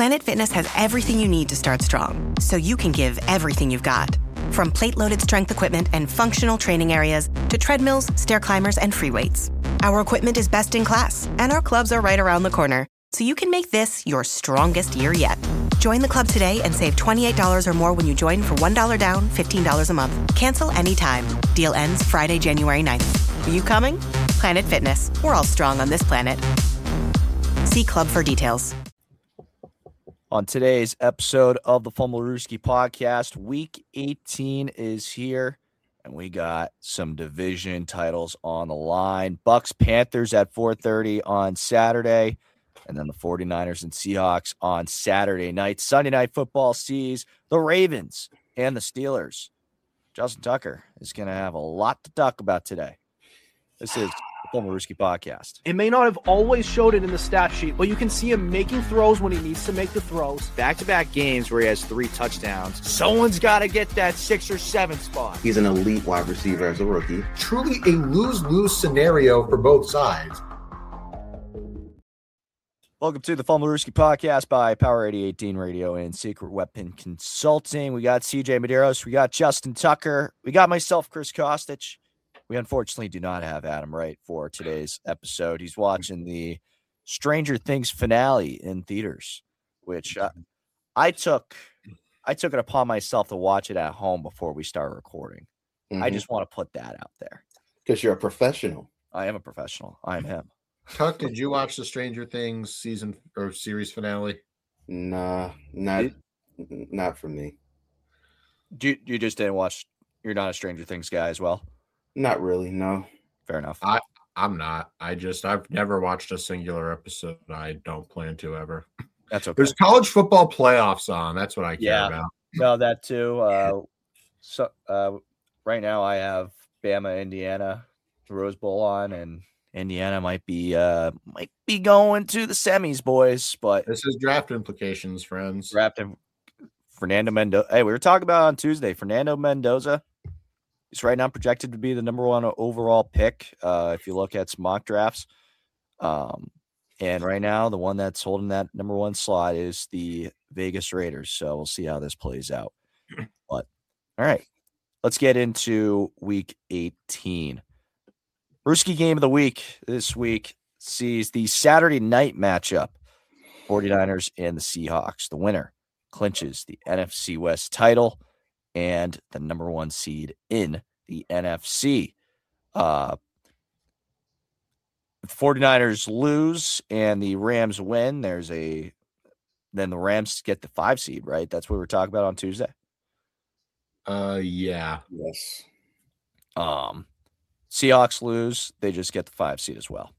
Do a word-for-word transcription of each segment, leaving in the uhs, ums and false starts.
Planet Fitness has everything you need to start strong, so you can give everything you've got. From plate-loaded strength equipment and functional training areas to treadmills, stair climbers, and free weights. Our equipment is best in class, and our clubs are right around the corner, so you can make this your strongest year yet. Join the club today and save twenty-eight dollars or more when you join for one dollar down, fifteen dollars a month. Cancel anytime. Deal ends Friday, January ninth. Are you coming? Planet Fitness. We're all strong on this planet. See club for details. On today's episode of the Fumblerooski podcast, week eighteen is here, and we got some division titles on the line. Bucks Panthers at four thirty on Saturday, and then the 49ers and Seahawks on Saturday night. Sunday Night Football sees the Ravens and the Steelers. Justin Tucker is going to have a lot to talk about today. This is the Fumblerooski podcast. It may not have always showed it in the stat sheet, but you can see him making throws when he needs to make the throws. Back-to-back games where he has three touchdowns. Someone's got to get that six or seven spot. He's an elite wide receiver as a rookie. Truly a lose-lose scenario for both sides. Welcome to the Fumblerooski podcast by Power eighty eighteen Radio and Secret Weapon Consulting. We got C J Medeiros. We got Justin Tucker. We got myself, Chris Kostic. We unfortunately do not have Adam Wright for today's episode. He's watching the Stranger Things finale in theaters, which uh, I took I took it upon myself to watch it at home before we start recording. Mm-hmm. I just want to put that out there. Because you're a professional. I am a professional. I am him. Tuck, did you watch the Stranger Things season or series finale? Nah, not not for me. You you just didn't watch. You're not a Stranger Things guy as well. Not really, no. Fair enough. I I'm not. I just I've never watched a singular episode. I don't plan to ever. That's okay. There's college football playoffs on. That's what I care yeah. about. No, that too. Uh, so uh, right now I have Bama, Indiana, Rose Bowl on, and Indiana might be uh might be going to the semis, boys. But this is draft implications, friends. Drafting Fernando Mendoza. Hey, we were talking about on Tuesday. Fernando Mendoza is right now projected to be the number one overall pick. Uh, if you look at some mock drafts, um, and right now the one that's holding that number one slot is the Vegas Raiders. So we'll see how this plays out. But all right, let's get into week eighteen. Brewski game of the week this week sees the Saturday night matchup, 49ers and the Seahawks. The winner clinches the N F C West title and the number one seed in the N F C. Uh, if the 49ers lose and the Rams win, there's a then the Rams get the five seed, right? That's what we were talking about on Tuesday. Uh, yeah. Yes. Um, Seahawks lose, they just get the five seed as well.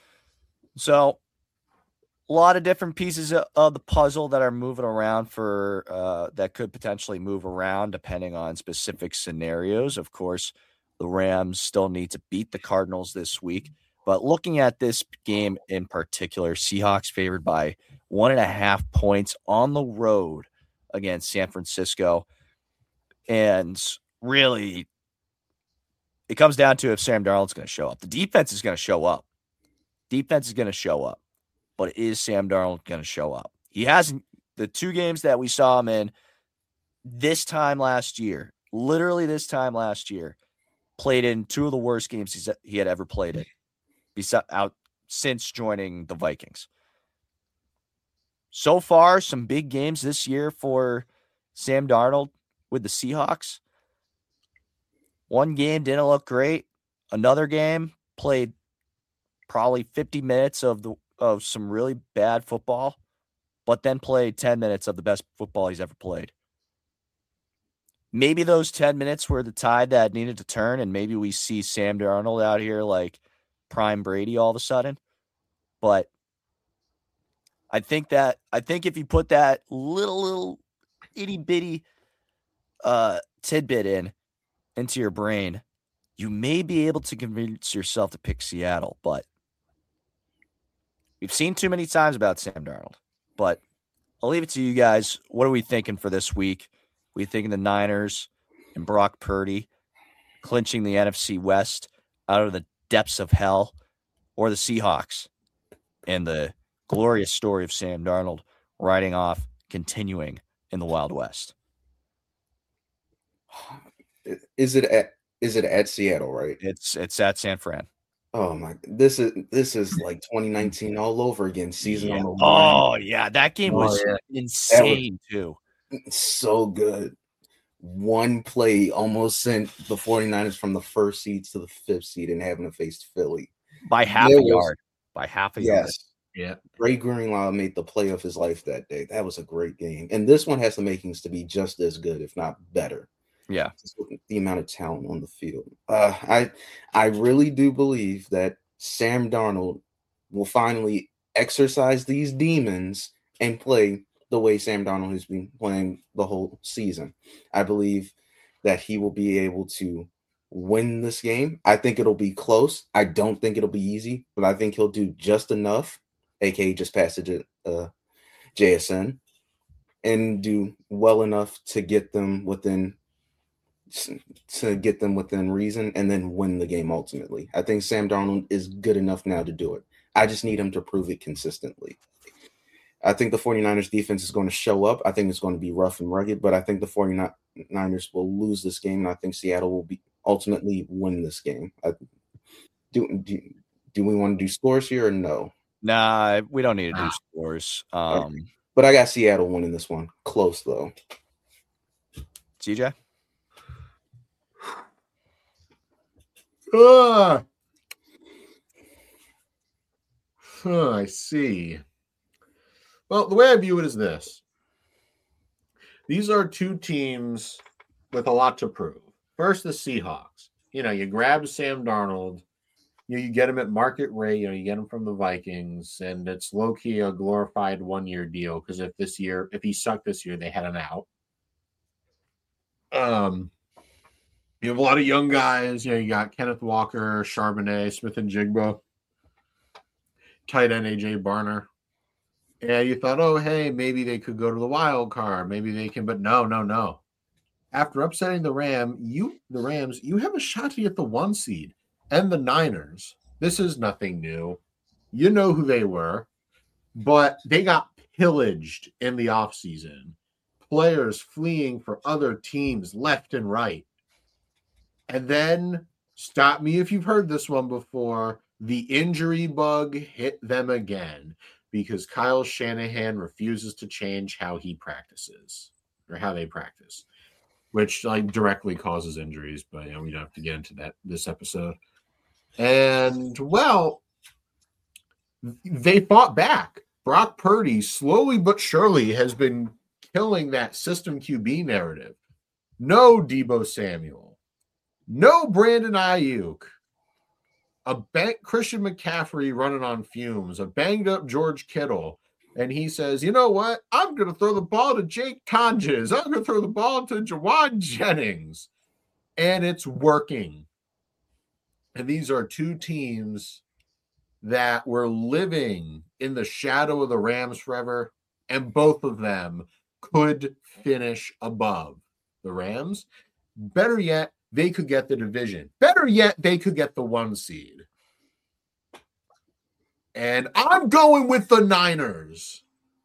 So a lot of different pieces of the puzzle that are moving around for uh, that could potentially move around depending on specific scenarios. Of course, the Rams still need to beat the Cardinals this week. But looking at this game in particular, Seahawks favored by one and a half points on the road against San Francisco. And really, it comes down to if Sam Darnold's going to show up. The defense is going to show up. Defense is going to show up. But is Sam Darnold going to show up? He hasn't. The two games that we saw him in this time last year, literally this time last year, played in two of the worst games he's, he had ever played in besides, out since joining the Vikings. So far, some big games this year for Sam Darnold with the Seahawks. One game didn't look great. Another game played probably fifty minutes of the of some really bad football, but then played ten minutes of the best football he's ever played. Maybe those ten minutes were the tide that needed to turn, and maybe we see Sam Darnold out here like prime Brady all of a sudden. But I think that I think if you put that little little itty bitty uh, tidbit in into your brain, you may be able to convince yourself to pick Seattle, but we've seen too many times about Sam Darnold. But I'll leave it to you guys. What are we thinking for this week? We thinking the Niners and Brock Purdy clinching the N F C West out of the depths of hell, or the Seahawks and the glorious story of Sam Darnold riding off, continuing in the Wild West? Is it at is it at Seattle, right? It's it's at San Fran. Oh my! This is this is like twenty nineteen all over again. Season Yeah. on the line. Oh yeah, that game Oh, was yeah. insane too. So good. One play almost sent the 49ers from the first seed to the fifth seed and having to face Philly. By half There a was- yard. By half a yard. Yes. Yeah. Ray Greenlaw made the play of his life that day. That was a great game. And this one has the makings to be just as good, if not better. Yeah. Just the amount of talent on the field. Uh, I I really do believe that Sam Darnold will finally exercise these demons and play the way Sam Darnold has been playing the whole season. I believe that he will be able to win this game. I think it'll be close. I don't think it'll be easy, but I think he'll do just enough, aka just pass it to uh, J S N, and do well enough to get them within to get them within reason and then win the game ultimately. I think Sam Darnold is good enough now to do it. I just need him to prove it consistently. I think the 49ers defense is going to show up. I think it's going to be rough and rugged, but I think the 49ers will lose this game, and I think Seattle will be ultimately win this game. I, do, do do we want to do scores here or no? Nah, we don't need to do Nah. scores. Um, But I got Seattle winning this one. Close, though. C J? Uh, huh, I see. Well, the way I view it is this. These are two teams with a lot to prove. First, the Seahawks. You know, you grab Sam Darnold, you, you get him at market rate, you know, you get him from the Vikings, and it's low-key a glorified one-year deal because if this year, if he sucked this year, they had an out. Um, you have a lot of young guys. You know, you got Kenneth Walker, Charbonnet, Smith and Jigba, tight end A J Barner. And you thought, oh, hey, maybe they could go to the wild card. Maybe they can, but no, no, no. After upsetting the Ram, you the Rams, you have a shot to get the one seed. And the Niners. This is nothing new. You know who they were, but they got pillaged in the offseason. Players fleeing for other teams left and right. And then, stop me if you've heard this one before, the injury bug hit them again because Kyle Shanahan refuses to change how he practices or how they practice, which like directly causes injuries, but you know, we don't have to get into that this episode. And well, they fought back. Brock Purdy slowly but surely has been killing that system Q B narrative. No Deebo Samuel. No Brandon Ayuk. A bank Christian McCaffrey running on fumes. A banged up George Kittle. And he says, you know what? I'm going to throw the ball to Jake Tonjes. I'm going to throw the ball to Jawan Jennings. And it's working. And these are two teams that were living in the shadow of the Rams forever. And both of them could finish above the Rams. Better yet, they could get the division. Better yet, they could get the one seed. And I'm going with the Niners.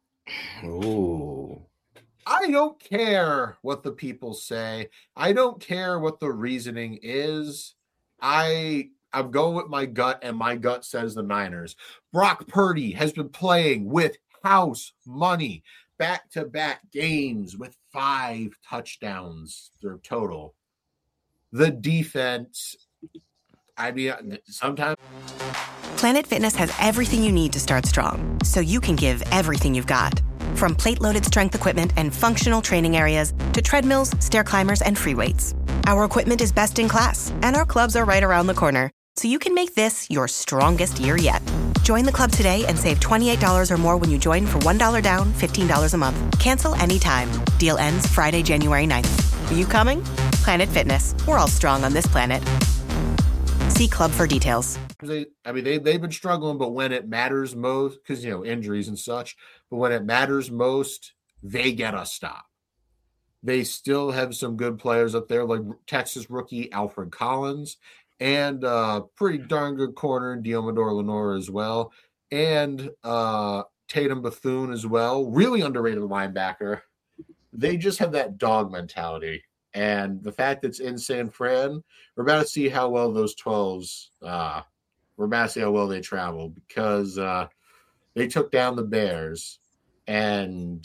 Ooh. I don't care what the people say. I don't care what the reasoning is. I, I'm going with my gut, and my gut says the Niners. Brock Purdy has been playing with house money, back-to-back games with five touchdowns their total. The defense, I mean, sometimes. Planet Fitness has everything you need to start strong, so you can give everything you've got. From plate-loaded strength equipment and functional training areas to treadmills, stair climbers, and free weights. Our equipment is best in class, and our clubs are right around the corner, so you can make this your strongest year yet. Join the club today and save twenty-eight dollars or more when you join for one dollar down, fifteen dollars a month. Cancel anytime. Deal ends Friday, January ninth. Are you coming? Planet Fitness. We're all strong on this planet. See club for details. They, I mean, they, they've been struggling, but when it matters most, because, you know, injuries and such, but when it matters most, they get a stop. They still have some good players up there, like Texas rookie Alfred Collins, and uh, pretty darn good corner, Diomedor Lenore as well, and uh, Tatum Bethune as well, really underrated linebacker. They just have that dog mentality. And the fact that it's in San Fran, we're about to see how well those twelves, uh, we're about to see how well they travel because uh, they took down the Bears. And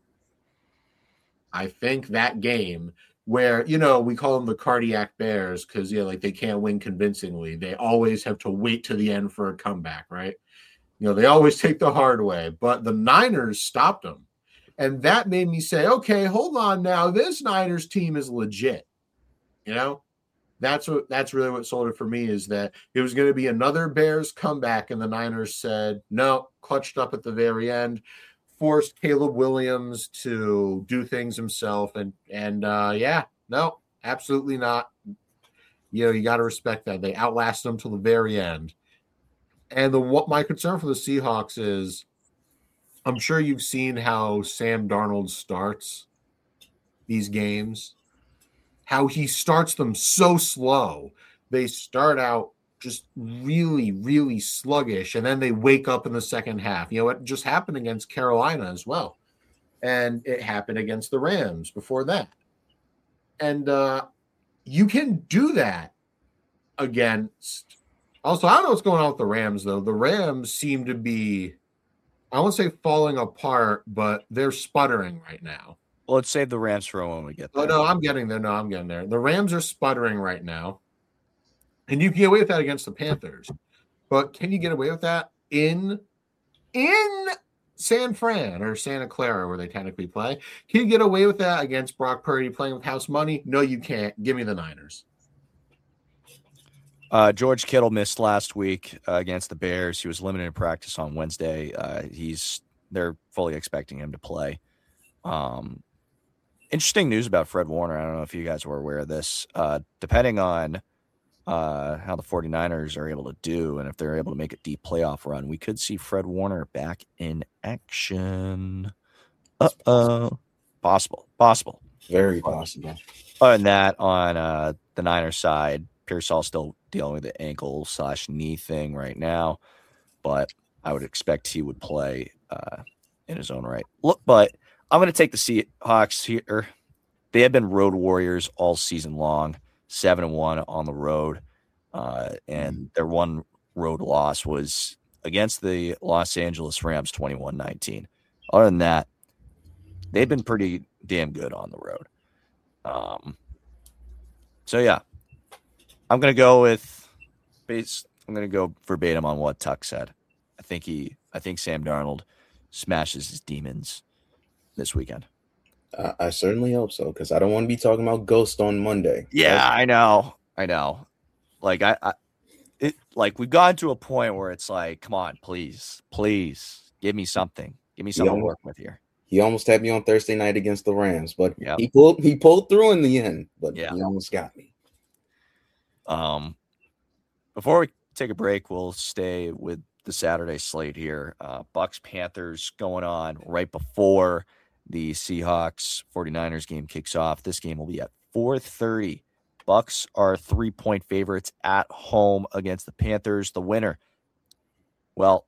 I think that game where, you know, we call them the cardiac Bears because, yeah, like they can't win convincingly. They always have to wait to the end for a comeback, right? You know, they always take the hard way. But the Niners stopped them. And that made me say, okay, hold on now. This Niners team is legit. You know, that's what that's really what sold it for me is that it was going to be another Bears comeback. And the Niners said, no, clutched up at the very end, forced Caleb Williams to do things himself. And, and uh, yeah, no, absolutely not. You know, you got to respect that. They outlasted them till the very end. And the what my concern for the Seahawks is, I'm sure you've seen how Sam Darnold starts these games, how he starts them so slow. They start out just really, really sluggish, and then they wake up in the second half. You know, it just happened against Carolina as well, and it happened against the Rams before that. And uh, you can do that against – also, I don't know what's going on with the Rams, though. The Rams seem to be – I won't say falling apart, but they're sputtering right now. Well, let's save the Rams for when we get there. Oh, no, I'm getting there. No, I'm getting there. The Rams are sputtering right now. And you can get away with that against the Panthers. But can you get away with that in, in San Fran or Santa Clara where they technically play? Can you get away with that against Brock Purdy playing with house money? No, you can't. Give me the Niners. Uh, George Kittle missed last week uh, against the Bears. He was limited in practice on Wednesday. Uh, he's they're fully expecting him to play. Um, interesting news about Fred Warner. I don't know if you guys were aware of this. Uh, depending on uh, how the 49ers are able to do and if they're able to make a deep playoff run, we could see Fred Warner back in action. Uh-oh. Possible. Possible. Very possible. Other than that, on uh, the Niners side, Pearsall's still dealing with the ankle slash knee thing right now, but I would expect he would play uh, in his own right. Look, but I'm going to take the Seahawks here. They have been road warriors all season long, seven and one on the road, uh, and their one road loss was against the Los Angeles Rams, twenty-one nineteen. Other than that, they've been pretty damn good on the road. Um. So yeah. I'm gonna go with base. I'm gonna go verbatim on what Tuck said. I think he. I think Sam Darnold smashes his demons this weekend. Uh, I certainly hope so because I don't want to be talking about Ghost on Monday. Yeah, Right? I know. I know. Like I, I, it like we've gotten to a point where it's like, come on, please, please, give me something. Give me something Yeah. to work with here. He almost had me on Thursday night against the Rams, but Yep. he pulled he pulled through in the end. But Yeah. he almost got me. Um, before we take a break, we'll stay with the Saturday slate here. Uh, Bucks Panthers going on right before the Seahawks 49ers game kicks off. This game will be at four thirty. Bucks are three point favorites at home against the Panthers. The winner, well,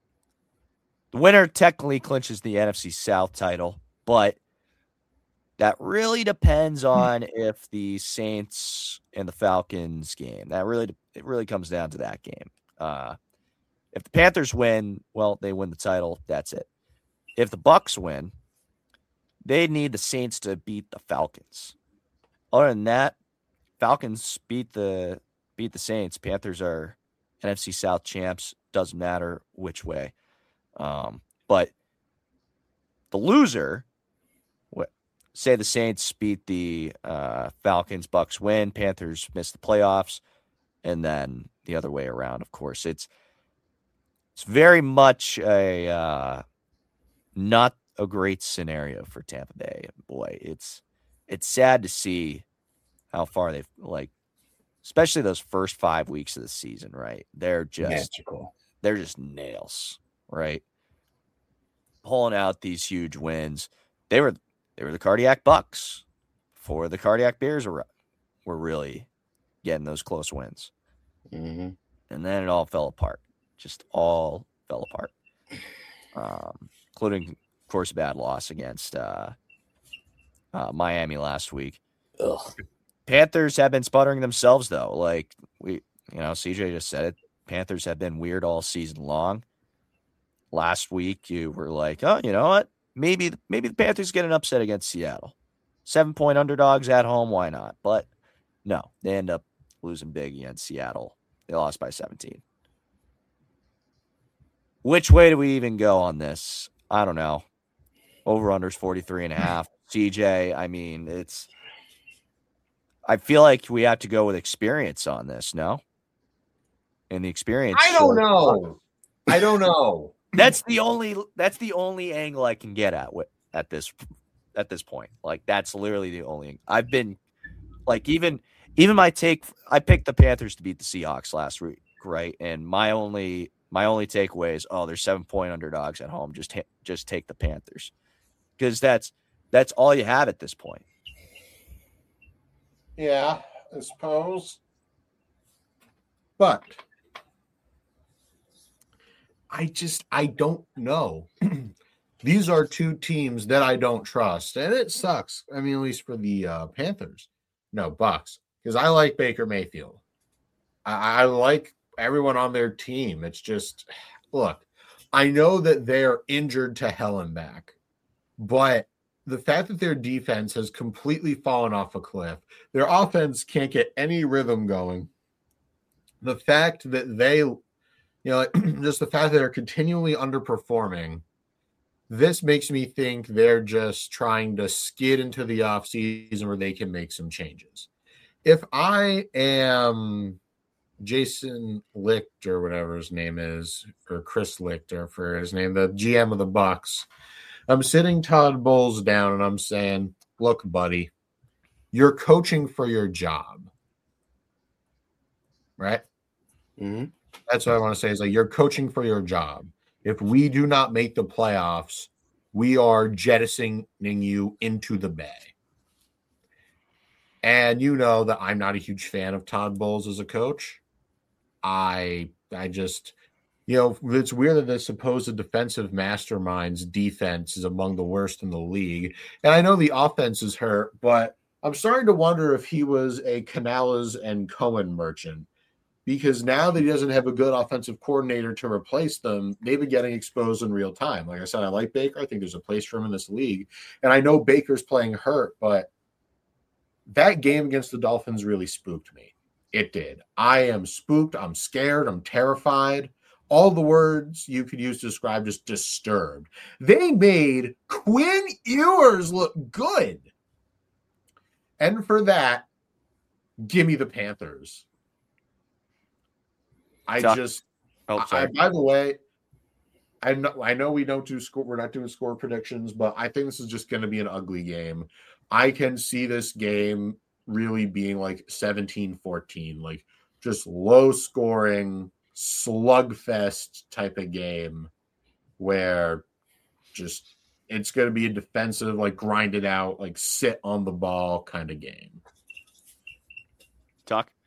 the winner technically clinches the N F C South title, but that really depends on if the Saints and the Falcons game. That really, it really comes down to that game. Uh, if the Panthers win, well, they win the title. That's it. If the Bucks win, they need the Saints to beat the Falcons. Other than that, Falcons beat the beat the Saints. Panthers are N F C South champs. Doesn't matter which way. Um, but the loser. Say the Saints beat the uh, Falcons, Bucks win, Panthers miss the playoffs, and then the other way around, of course. It's it's very much a uh, not a great scenario for Tampa Bay. Boy, it's it's sad to see how far they've, like, especially those first five weeks of the season, right? They're just Magical. They're just nails, right? Pulling out these huge wins. They were They were the cardiac Bucks before the cardiac Bears were, were really getting those close wins. Mm-hmm. And then it all fell apart. Just all fell apart. um, including, of course, a bad loss against uh, uh, Miami last week. Ugh. Panthers have been sputtering themselves, though. Like we, you know, C J just said it. Panthers have been weird all season long. Last week, you were like, oh, you know what? Maybe, maybe the Panthers get an upset against Seattle. Seven point underdogs at home. Why not? But no, they end up losing big against Seattle. They lost by seventeen. Which way do we even go on this? I don't know. Over-under's forty-three and a half. C J, I mean, it's – I feel like we have to go with experience on this, no? And the experience – I don't know. I don't know. That's the only – that's the only angle I can get at with, at this at this point. Like, that's literally the only – I've been – like, even even my take – I picked the Panthers to beat the Seahawks last week, right? And my only – My only takeaway is, oh, they're seven-point underdogs at home. Just hit, just take the Panthers, because that's that's all you have at this point. Yeah, I suppose. But I just I don't know. These are two teams that I don't trust, and it sucks. I mean, at least for the uh, Panthers, no Bucks, because I like Baker Mayfield. I, I like. Everyone on their team. It's just, look, I know that they're injured to hell and back, but the fact that their defense has completely fallen off a cliff, their offense can't get any rhythm going. The fact that they, you know, just the fact that they're continually underperforming, this makes me think they're just trying to skid into the offseason where they can make some changes. If I am Jason Licht or whatever his name is, or Chris Lichter for his name, the G M of the Bucks, I'm sitting Todd Bowles down and I'm saying, look, buddy, you're coaching for your job. Right? Mm-hmm. That's what I want to say is like, you're coaching for your job. If we do not make the playoffs, we are jettisoning you into the bay. And you know that I'm not a huge fan of Todd Bowles as a coach. I I just, you know, it's weird that the supposed defensive mastermind's defense is among the worst in the league. And I know the offense is hurt, but I'm starting to wonder if he was a Canales and Cohen merchant, because now that he doesn't have a good offensive coordinator to replace them, they've been getting exposed in real time. Like I said, I like Baker. I think there's a place for him in this league. And I know Baker's playing hurt, but that game against the Dolphins really spooked me. It did. I am spooked. I'm scared. I'm terrified. All the words you could use to describe, just disturbed. They made Quinn Ewers look good. And for that, give me the Panthers. I Talk- just, Oh, I, by the way, I know, I know we don't do score. We're not doing score predictions, but I think this is just going to be an ugly game. I can see this game really being like seventeen fourteen, like just low scoring slugfest type of game where just it's going to be a defensive, like grind it out, like sit on the ball kind of game. Talk.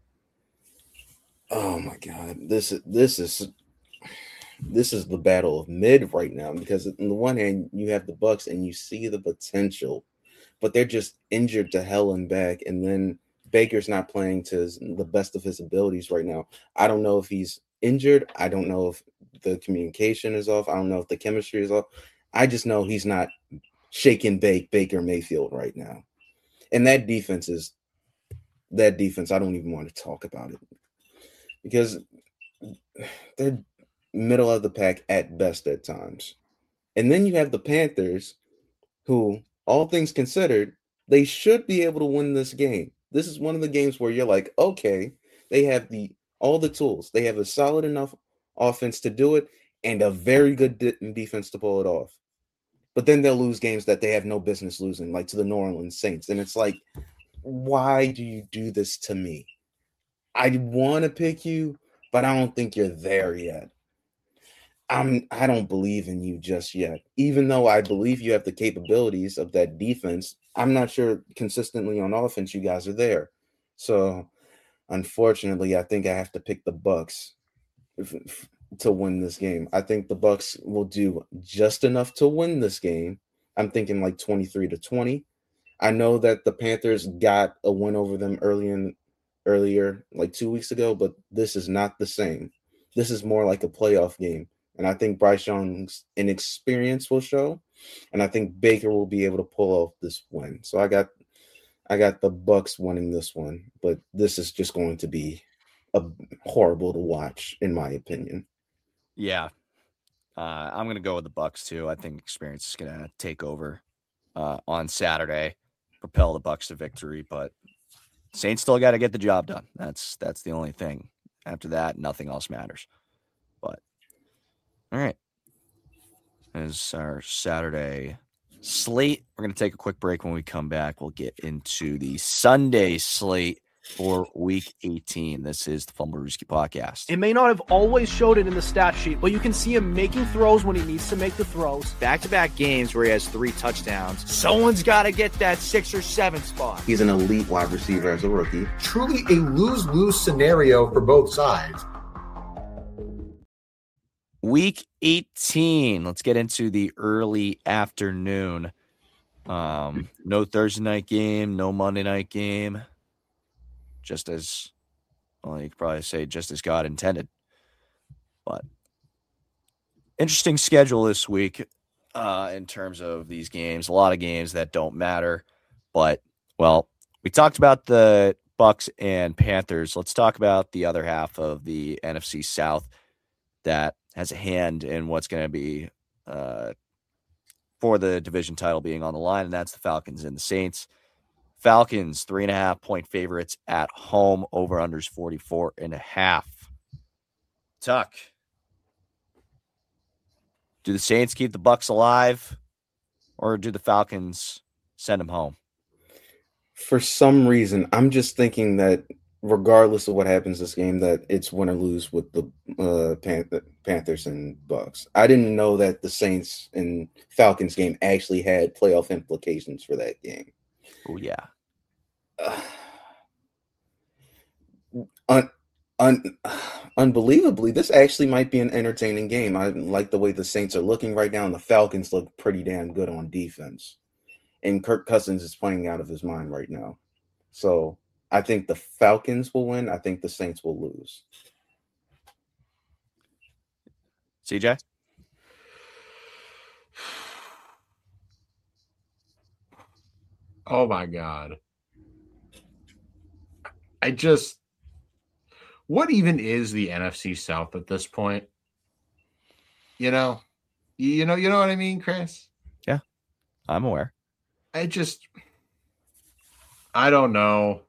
Oh my God, this is this is this is the battle of mid right now, because on the one hand you have the Bucks and you see the potential, but they're just injured to hell and back. And then Baker's not playing to his, the best of his abilities right now. I don't know if he's injured. I don't know if the communication is off. I don't know if the chemistry is off. I just know he's not shake and bake Baker Mayfield right now. And that defense is that defense. I don't even want to talk about it, because they're middle of the pack at best at times. And then you have the Panthers, who, all things considered, they should be able to win this game. This is one of the games where you're like, okay, they have the all the tools. They have a solid enough offense to do it and a very good de- defense to pull it off. But then they'll lose games that they have no business losing, like to the New Orleans Saints. And it's like, why do you do this to me? I want to pick you, but I don't think you're there yet. I'm, I don't believe in you just yet. Even though I believe you have the capabilities of that defense, I'm not sure consistently on offense you guys are there. So, unfortunately, I think I have to pick the Bucks. to win this game. I think the Bucks will do just enough to win this game. I'm thinking like twenty-three to twenty. I know that the Panthers got a win over them early in, earlier, like two weeks ago, but this is not the same. This is more like a playoff game. And I think Bryce Young's inexperience will show. And I think Baker will be able to pull off this win. So I got I got the Bucks winning this one, but this is just going to be a horrible to watch, in my opinion. Yeah. Uh, I'm going to go with the Bucks too. I think experience is going to take over uh, on Saturday, propel the Bucks to victory, but Saints still got to get the job done. That's that's the only thing. After that, nothing else matters. But all right. As our Saturday slate, we're going to take a quick break. When we come back, we'll get into the Sunday slate for week eighteen. This is the Fumblerooski podcast. It may not have always showed it in the stat sheet, but you can see him making throws when he needs to make the throws. Back-to-back games where he has three touchdowns. Someone's got to get that six or seven spot. He's an elite wide receiver as a rookie. Truly a lose-lose scenario for both sides. Week eighteen. Let's get into the early afternoon. Um, no Thursday night game, no Monday night game. Just as, well, you could probably say just as God intended. But interesting schedule this week uh, in terms of these games. A lot of games that don't matter. But, well, we talked about the Bucks and Panthers. Let's talk about the other half of the N F C South that has a hand in what's going to be uh, for the division title being on the line, and that's the Falcons and the Saints. Falcons, three and a half point favorites at home, over unders forty-four and a half. Tuck, do the Saints keep the Bucks alive, or do the Falcons send them home? For some reason, I'm just thinking that regardless of what happens this game, that it's win or lose with the uh, Panth- Panthers and Bucks. I didn't know that the Saints and Falcons game actually had playoff implications for that game. Oh, yeah. Uh, un- un- unbelievably, this actually might be an entertaining game. I like the way the Saints are looking right now, and the Falcons look pretty damn good on defense. And Kirk Cousins is playing out of his mind right now. So I think the Falcons will win. I think the Saints will lose. C J? Oh, my God. I just, what even is the N F C South at this point? You know, you know, you know what I mean, Chris? Yeah, I'm aware. I just, I don't know.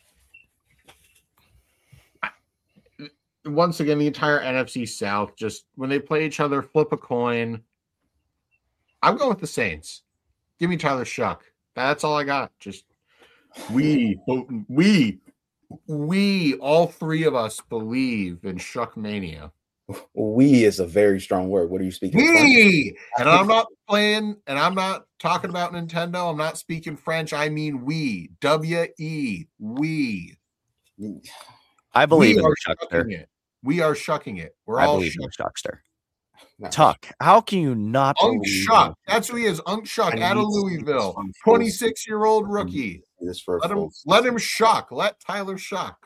Once again, the entire N F C South, just when they play each other, flip a coin. I'm going with the Saints. Give me Tyler Shuck. That's all I got. Just we, we, we, all three of us believe in Shuck Mania. We is a very strong word. What are you speaking? We, and I'm not playing, and I'm not talking about Nintendo. I'm not speaking French. I mean we. W E. We. I believe we in are Shuckster. It. We are shucking it. We're I all believe shuck. in Shuckster. No. Tuck, how can you not Unk believe Shuck. in- That's who he is. Unk Shuck I out of need to see this Louisville. from full- twenty-six-year-old rookie. This for a Let him full let him shuck. Let Tyler shuck.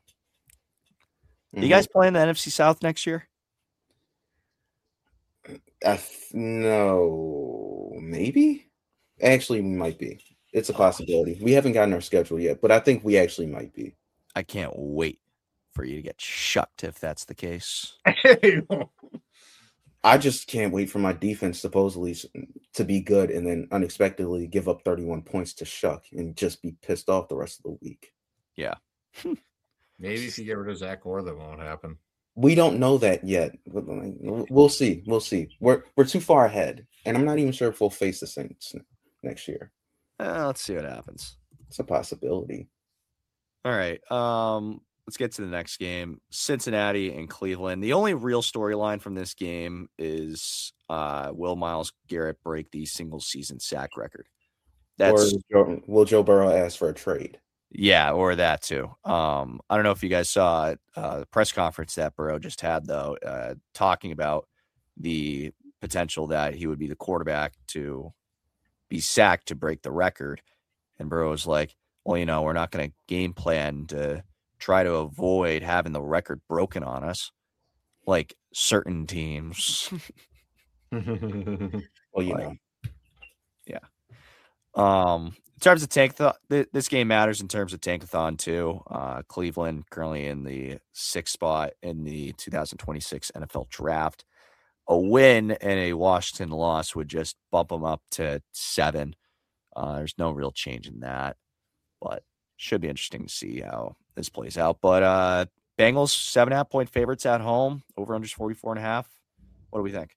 You guys play in the N F C South next year? I th- no, maybe. Actually, we might be. It's a possibility. We haven't gotten our schedule yet, but I think we actually might be. I can't wait for you to get shucked if that's the case. I just can't wait for my defense supposedly to be good and then unexpectedly give up thirty-one points to Shuck and just be pissed off the rest of the week. Yeah. Maybe if you get rid of Zach Orr, that won't happen. We don't know that yet. We'll see. We'll see. We're we're too far ahead, and I'm not even sure if we'll face the Saints next year. Uh, let's see what happens. It's a possibility. All right. Um, let's get to the next game. Cincinnati and Cleveland. The only real storyline from this game is uh, will Myles Garrett break the single season sack record? That's or Joe, will Joe Burrow ask for a trade? Yeah, or that too. Um, I don't know if you guys saw uh, the press conference that Burrow just had, though, uh, talking about the potential that he would be the quarterback to be sacked to break the record. And Burrow was like, well, you know, we're not going to game plan to try to avoid having the record broken on us like certain teams. Well, you Like, know. Yeah. Um, in terms of tankathon, th- this game matters in terms of tankathon too. Uh, Cleveland currently in the sixth spot in the two thousand twenty-six N F L draft. A win and a Washington loss would just bump them up to seven. Uh, there's no real change in that, but should be interesting to see how this plays out. But uh, Bengals seven and a half point favorites at home, over under forty-four and a half. What do we think?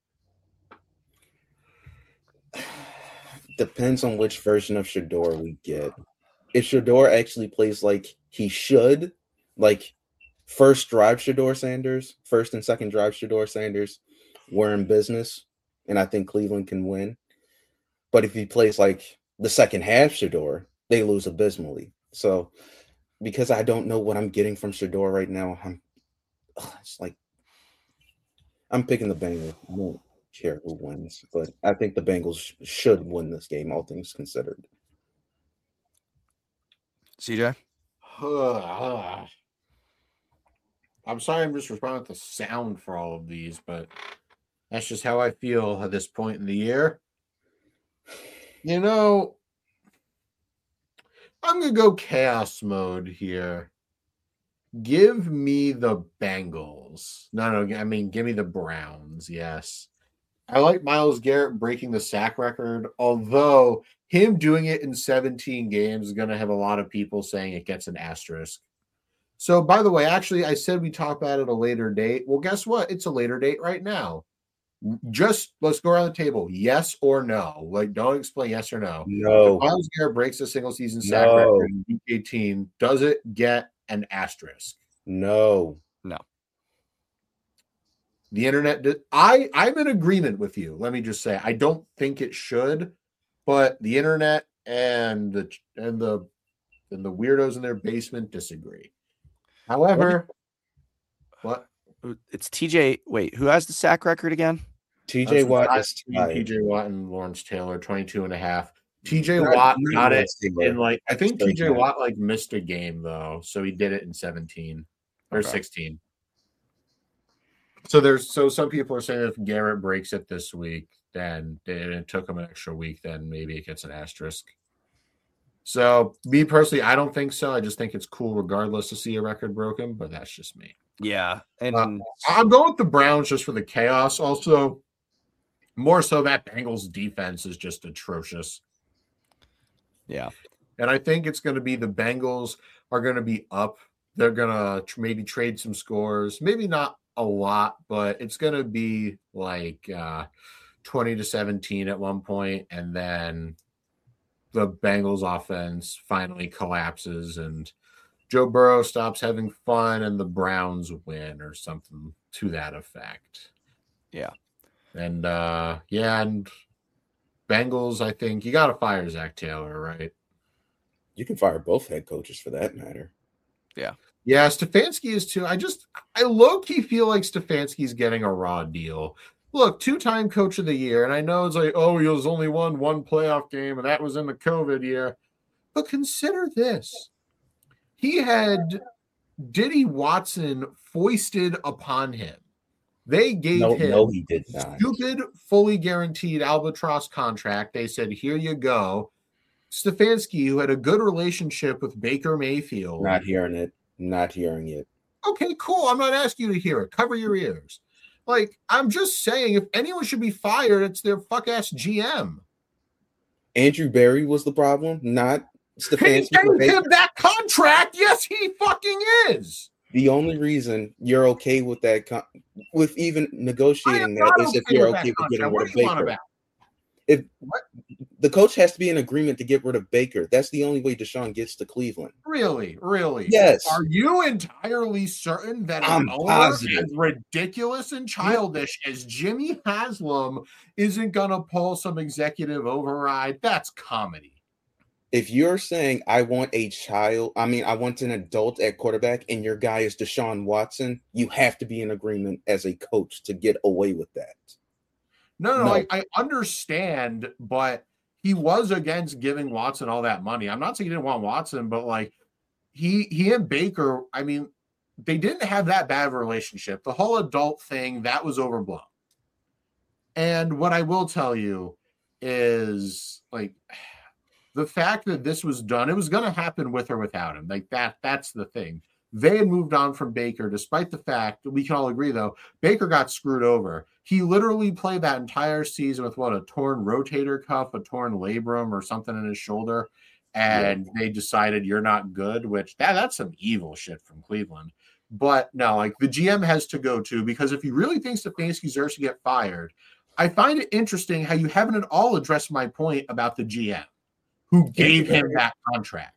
Depends on which version of Shador we get. If Shador actually plays like he should, like first drive Shador Sanders, first and second drive Shador Sanders, we're in business, and I think Cleveland can win. But if he plays like the second half Shador, they lose abysmally. So because I don't know what I'm getting from Shador right now, I'm it's like I'm picking the Bengals. I won't care who wins, but I think the Bengals should win this game, all things considered. C J? I'm sorry, I'm just responding to sound for all of these, but that's just how I feel at this point in the year. You know, I'm going to go chaos mode here. Give me the Bengals. No, no, I mean, give me the Browns, yes. I like Myles Garrett breaking the sack record, although him doing it in seventeen games is going to have a lot of people saying it gets an asterisk. So, by the way, actually, I said we talk about it at a later date. Well, guess what? It's a later date right now. Just let's go around the table. Yes or no? Like, don't explain yes or no. No. If Myles Garrett breaks the single season sack No. record in week eighteen, does it get an asterisk? No. No. The internet, did, I, I'm in agreement with you. Let me just say, I don't think it should, but the internet and the and the and the weirdos in their basement disagree. However, what? It's T J. Wait, who has the sack record again? T J Watt is T tied. J Watt and Lawrence Taylor, twenty-two and a half. T J Not- Watt not got it Lawrence Taylor. in like, I think Sorry, T J Matt. Watt like missed a game though. So he did it in seventeen or Okay. sixteen. So there's, so some people are saying if Garrett breaks it this week, then and it took him an extra week, then maybe it gets an asterisk. So me personally, I don't think so. I just think it's cool regardless to see a record broken, but that's just me. Yeah. And Uh, I'm going with the Browns just for the chaos. Also, more so that Bengals defense is just atrocious. yeah. And I think it's going to be the Bengals are going to be up. They're going to tr- maybe trade some scores, maybe not a lot, but it's going to be like uh, twenty to seventeen at one point, and then the Bengals offense finally collapses and Joe Burrow stops having fun and the Browns win or something to that effect. Yeah. And uh, yeah, and Bengals, I think you got to fire Zach Taylor, right? You can fire both head coaches for that matter. Yeah, Stefanski is too. I just, I low-key feel like Stefanski's getting a raw deal. Look, two-time coach of the year, and I know it's like, oh, he was only won one playoff game, and that was in the COVID year. But consider this. He had Diddy Watson foisted upon him. They gave No, him no, he did not. stupid, fully guaranteed albatross contract. They said, here you go. Stefanski, who had a good relationship with Baker Mayfield. Not hearing it. Not hearing it. Okay, cool. I'm not asking you to hear it. Cover your ears. Like, I'm just saying, if anyone should be fired, it's their fuck-ass G M. Andrew Berry was the problem, not He Stefanski. gave him that contract. Yes, he fucking is. The only reason you're okay with that, con- with even I negotiating am that, not is if okay you're with okay that with getting contract. What rid do of you want Baker. about? If What? the coach has to be in agreement to get rid of Baker, that's the only way Deshaun gets to Cleveland. Really? Really? Yes. Are you entirely certain that an I'm owner positive. as ridiculous and childish as Jimmy Haslam isn't going to pull some executive override? That's comedy. If you're saying I want a child, I mean, I want an adult at quarterback, and your guy is Deshaun Watson, you have to be in agreement as a coach to get away with that. No, no, No. I, I understand, but he was against giving Watson all that money. I'm not saying he didn't want Watson, but like he he and Baker, I mean, they didn't have that bad of a relationship. The whole adult thing, that was overblown. And what I will tell you is like the fact that this was done, it was going to happen with or without him. Like that, that's the thing. They had moved on from Baker, despite the fact that we can all agree, though, Baker got screwed over. He literally played that entire season with what, a torn rotator cuff, a torn labrum, or something in his shoulder. And yeah. They decided you're not good, which that, that's some evil shit from Cleveland. But no, like the G M has to go too, because if he really thinks Stefanski deserves to get fired, I find it interesting how you haven't at all addressed my point about the G M who gave him that contract.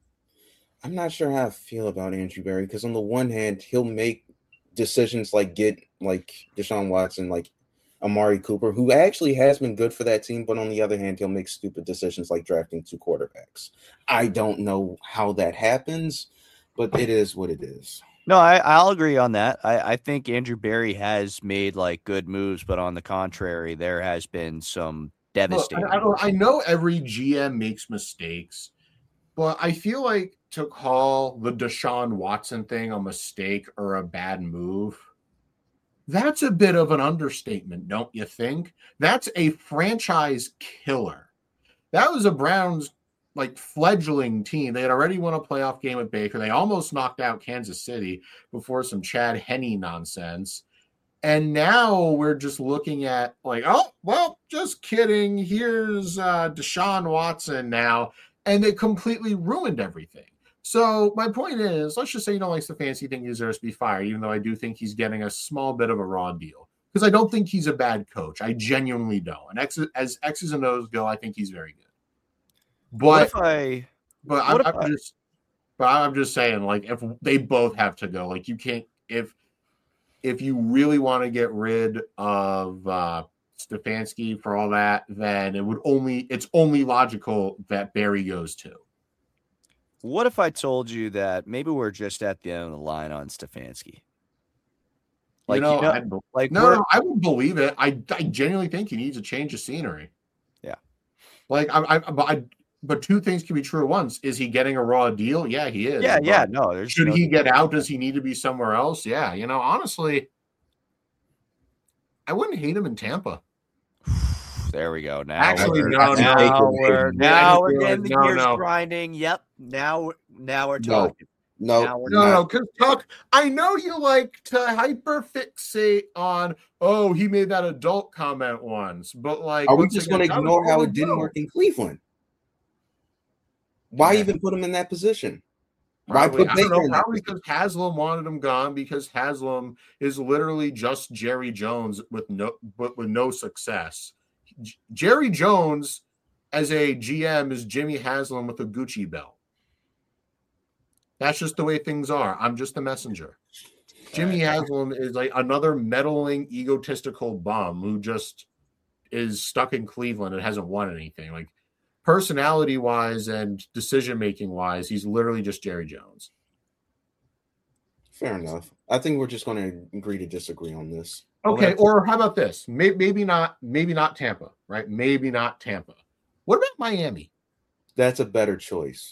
I'm not sure how I feel about Andrew Berry, because on the one hand, he'll make decisions like get like Deshaun Watson, like Amari Cooper, who actually has been good for that team, but on the other hand, he'll make stupid decisions like drafting two quarterbacks. I don't know how that happens, but it is what it is. No, I, I'll agree on that. I, I think Andrew Berry has made like good moves, but on the contrary, there has been some devastating. Look, I, I, don't, I know every G M makes mistakes, but I feel like to call the Deshaun Watson thing a mistake or a bad move, that's a bit of an understatement, don't you think? That's a franchise killer. That was a Browns like fledgling team. They had already won a playoff game with Baker. They almost knocked out Kansas City before some Chad Henne nonsense. And now we're just looking at like, oh, well, just kidding. Here's uh, Deshaun Watson now. And they completely ruined everything. So my point is, let's just say you don't like Stefanski, think he deserves to be fired, even though I do think he's getting a small bit of a raw deal. Because I don't think he's a bad coach. I genuinely don't. And X, as X's and O's go, I think he's very good. But what if I, but I'm, I'm I, just, but I'm just saying, like, if they both have to go, like, you can't, if, if you really want to get rid of uh, Stefanski for all that, then it would only, it's only logical that Barry goes too. What if I told you that maybe we're just at the end of the line on Stefanski? Like, you know, you know I'd, like no, no, I would believe it. I, I genuinely think he needs a change of scenery. Yeah. Like, I, I, I But two things can be true at once. Is he getting a raw deal? Yeah, he is. Yeah, but yeah. No, there's should no he get out? Does he need to be somewhere else? Yeah, you know, honestly, I wouldn't hate him in Tampa. There we go. Now, actually, we're, no, now no, we're now now we're getting the no, gears no. grinding. Yep. Now, now we're No. talking. No, Now we're No, no, because talk. I know you like to hyperfixate on. Oh, he made that adult comment once, but like, are we once just again, going to that was ignore how long it didn't ago. work in Cleveland? Why Yeah. even put him in that position? Why Probably, put I don't Baker know, in that probably position? because Haslam wanted him gone, because Haslam is literally just Jerry Jones with no but with no success. J- Jerry Jones as a G M is Jimmy Haslam with a Gucci belt. That's just the way things are. I'm just a messenger. Jimmy Haslam is like another meddling, egotistical bum who just is stuck in Cleveland and hasn't won anything. Like, personality-wise and decision-making-wise, he's literally just Jerry Jones. Fair enough. I think we're just going to agree to disagree on this. Okay, or how about this? Maybe, maybe not. Maybe not Tampa, right? Maybe not Tampa. What about Miami? That's a better choice.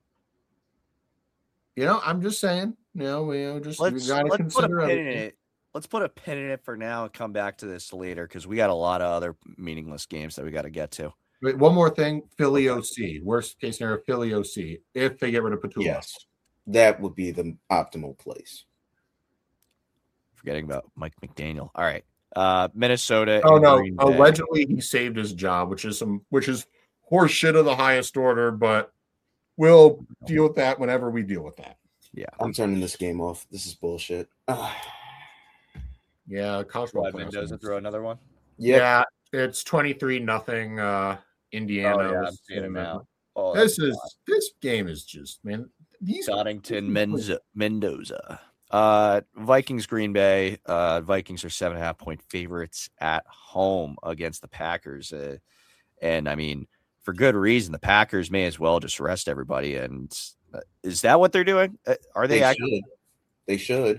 You know, I'm just saying. You know, you know, just Let's, you gotta let's put a consider pin in everything. it. Let's put a pin in it for now and come back to this later because we got a lot of other meaningless games that we got to get to. Wait, one more thing, Philly O C. Worst case scenario, Philly O C. If they get rid of Petula. Yes, that would be the optimal place. Forgetting about Mike McDaniel. All right, uh, Minnesota. Oh and no! Green Bay. Allegedly, he saved his job, which is some, which is horse shit of the highest order. But we'll deal with that whenever we deal with that. Yeah, I'm turning this game off. This is bullshit. Uh, yeah, college football. Mendoza throw another one. yep. Yeah, it's twenty-three nothing. Uh, Indiana. Oh, yeah, I'm was- seeing it now. Oh, This that's is this game is just man. These Donington Menzo- Mendoza. Uh, Vikings Green Bay. Uh, Vikings are seven and a half point favorites at home against the Packers. Uh, and I mean, for good reason. The Packers may as well just rest everybody. And uh, is that what they're doing? Uh, are they? They actually- should. They should.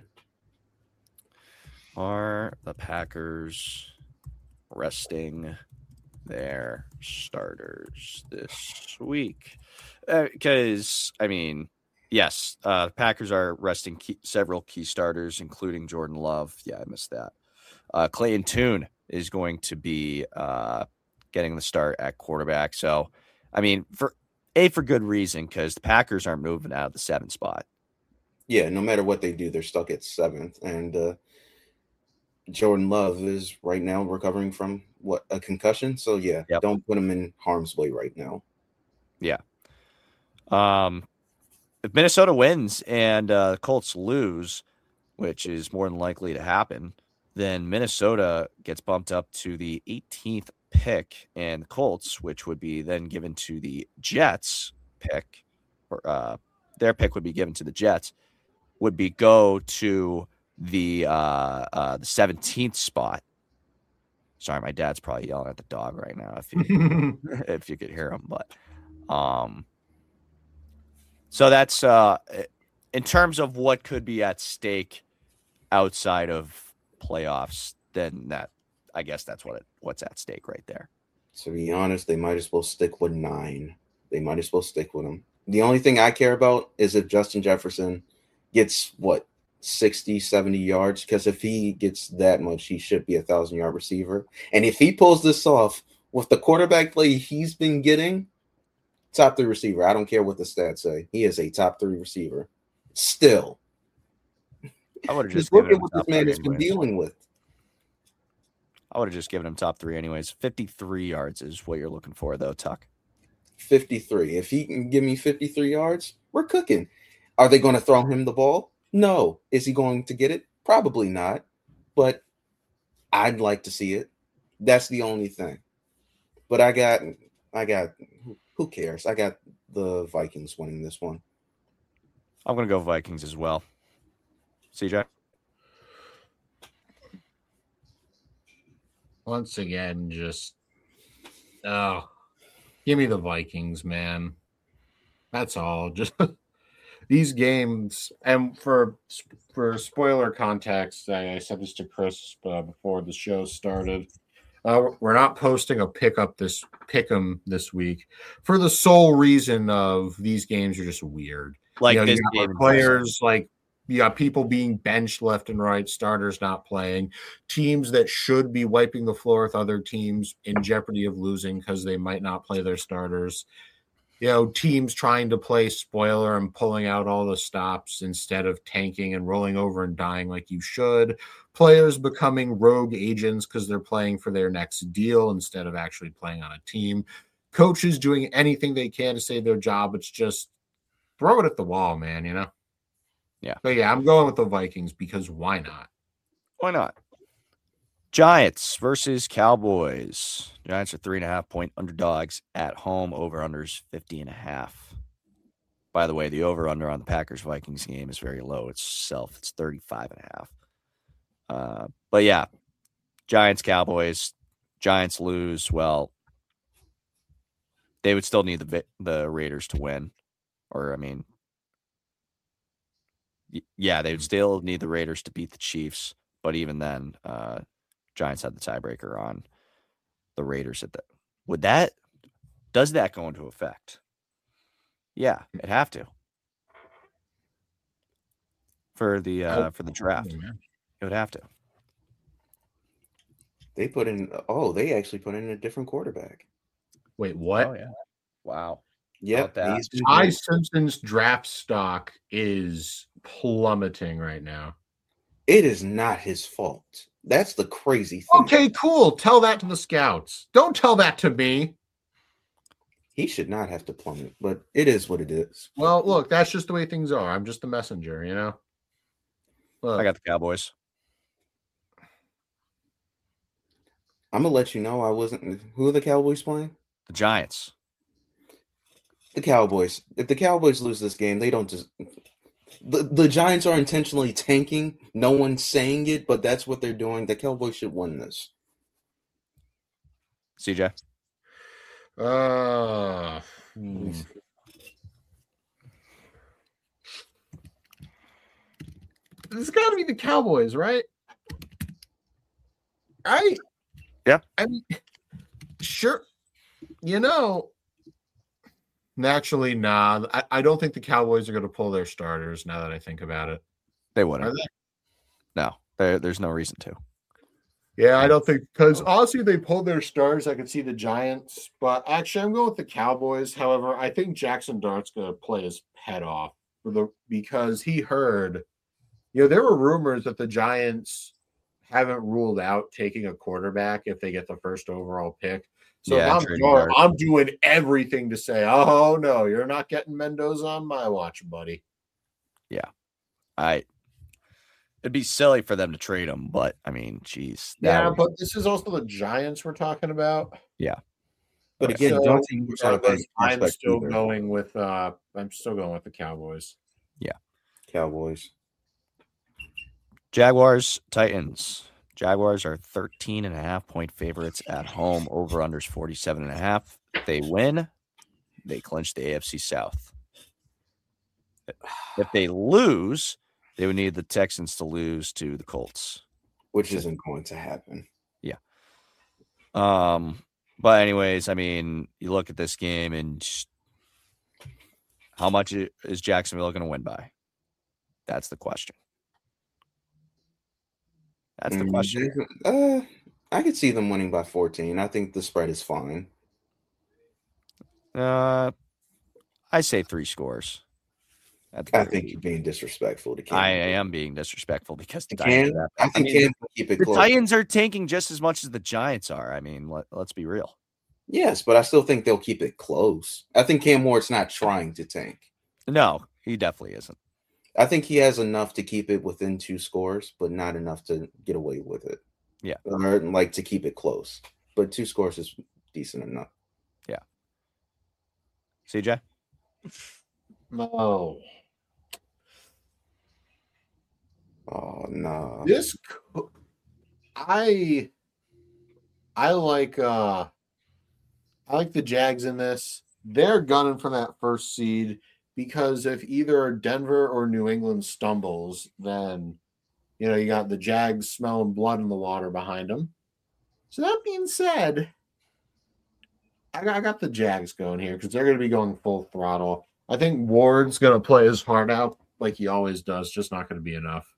Are the Packers resting their starters this week? Because, uh, I mean, yes, uh, the Packers are resting key, several key starters, including Jordan Love. Yeah, I missed that. Uh, Clayton Tune is going to be uh, getting the start at quarterback. So, I mean, for A, for good reason, because the Packers aren't moving out of the seventh spot. Yeah, no matter what they do, they're stuck at seventh. And uh, Jordan Love is right now recovering from what, a concussion. So yeah, yep. Don't put him in harm's way right now. Yeah. Um, if Minnesota wins and uh, the Colts lose, which is more than likely to happen, then Minnesota gets bumped up to the eighteenth pick, and the Colts, which would be then given to the Jets pick, or uh, their pick would be given to the Jets, would be go to the uh, uh, the seventeenth spot. Sorry, my dad's probably yelling at the dog right now if you if you could hear him. But um, so that's uh, in terms of what could be at stake outside of playoffs. Then that I guess that's what it what's at stake right there. To be honest, they might as well stick with nine. They might as well stick with them. The only thing I care about is if Justin Jefferson gets what sixty, seventy yards, because if he gets that much, he should be a thousand yard receiver. And if he pulls this off with the quarterback play he's been getting, top three receiver. I don't care what the stats say. He is a top three receiver. Still. I would have just, just look given at him what top this man three has been anyways. dealing with. I would have just given him top three anyways. fifty-three yards is what you're looking for, though, Tuck. fifty-three. If he can give me fifty-three yards, we're cooking. Are they going to throw him the ball? No. Is he going to get it? Probably not. But I'd like to see it. That's the only thing. But I got, I got, who cares? I got the Vikings winning this one. I'm going to go Vikings as well. C J? Once again, just, oh, give me the Vikings, man. That's all. Just these games, and for for spoiler context, I, I said this to Chris uh, before the show started. Uh, we're not posting a pickup this pick'em this week for the sole reason of these games are just weird. Like you know, this you game, got players like you got people being benched left and right, starters not playing, teams that should be wiping the floor with other teams in jeopardy of losing because they might not play their starters. You know, teams trying to play spoiler and pulling out all the stops instead of tanking and rolling over and dying like you should. Players becoming rogue agents because they're playing for their next deal instead of actually playing on a team. Coaches doing anything they can to save their job. It's just throw it at the wall, man, you know? Yeah. But yeah, I'm going with the Vikings because why not? Why not? Giants versus Cowboys. Giants are three and a half point underdogs at home. Over-unders fifty and a half. By the way, the over-under on the Packers-Vikings game is very low itself. It's thirty-five and a half. Uh, but yeah, Giants, Cowboys. Giants lose. Well, they would still need the the Raiders to win. Or, I mean, yeah, they would still need the Raiders to beat the Chiefs. But even then, uh, Giants had the tiebreaker on the Raiders. At the would that does that go into effect? Yeah, it'd have to for the uh, for the draft. It would have to. They put in. Oh, they actually put in a different quarterback. Wait, what? Oh yeah! Wow. Yep. that? he's been Ty great. Simpson's draft stock is plummeting right now. It is not his fault. That's the crazy thing. Okay, cool. Tell that to the scouts. Don't tell that to me. He should not have to plummet, but it is what it is. Well, look, that's just the way things are. I'm just the messenger, you know? Look, I got the Cowboys. I'm gonna let you know I wasn't. Who are the Cowboys playing? The Giants. The Cowboys. If the Cowboys lose this game, they don't just. The, the Giants are intentionally tanking. No one's saying it, but that's what they're doing. The Cowboys should win this. C J. Uh, hmm. This has got to be the Cowboys, right? Right? Yeah. I mean, sure. You know, naturally, nah. I, I don't think the Cowboys are going to pull their starters now that I think about it. They Are wouldn't. they? No, there, there's no reason to. Yeah, I don't think because honestly they pulled their stars. I could see the Giants, but actually I'm going with the Cowboys. However, I think Jackson Dart's going to play his head off for the because he heard, you know, there were rumors that the Giants haven't ruled out taking a quarterback if they get the first overall pick. So Yeah, if I'm Jordan Dart, Dart. I'm doing everything to say, oh no, you're not getting Mendoza on my watch, buddy. I. It'd be silly for them to trade him, but I mean, geez. that Yeah, would- but this is also the Giants we're talking about. But again, So, don't think we're trying to regardless, pay I'm respect still either. going with uh I'm still going with the Cowboys. Cowboys. Jaguars, Titans. Jaguars are thirteen and a half point favorites at home. Over unders forty-seven and a half. If they win, they clinch the A F C South. If they lose, they would need the Texans to lose to the Colts. Which isn't going to happen. Um, but anyways, I mean, you look at this game and just, how much i- is Jacksonville going to win by? That's the question. That's the Mm, question. Uh, I could see them winning by fourteen. I think the spread is fine. Uh, I say three scores. At the I very think least. you're being disrespectful to Cam. I am being disrespectful because the Cam, Titans. are- I think mean, Cam will keep it the close. Titans are tanking just as much as the Giants are. I mean, let, let's be real. Yes, but I still think they'll keep it close. I think Cam Ward's not trying to tank. No, he definitely isn't. I think he has enough to keep it within two scores, but not enough to get away with it. Yeah. Or like to keep it close. But two scores is decent enough. C J? No. Oh no. This co- I I like uh I like the Jags in this. They're gunning for that first seed because if either Denver or New England stumbles, then you know you got the Jags smelling blood in the water behind them. So that being said, I got, I got the Jags going here because they're going to be going full throttle. I think Ward's going to play his heart out like he always does, just not going to be enough.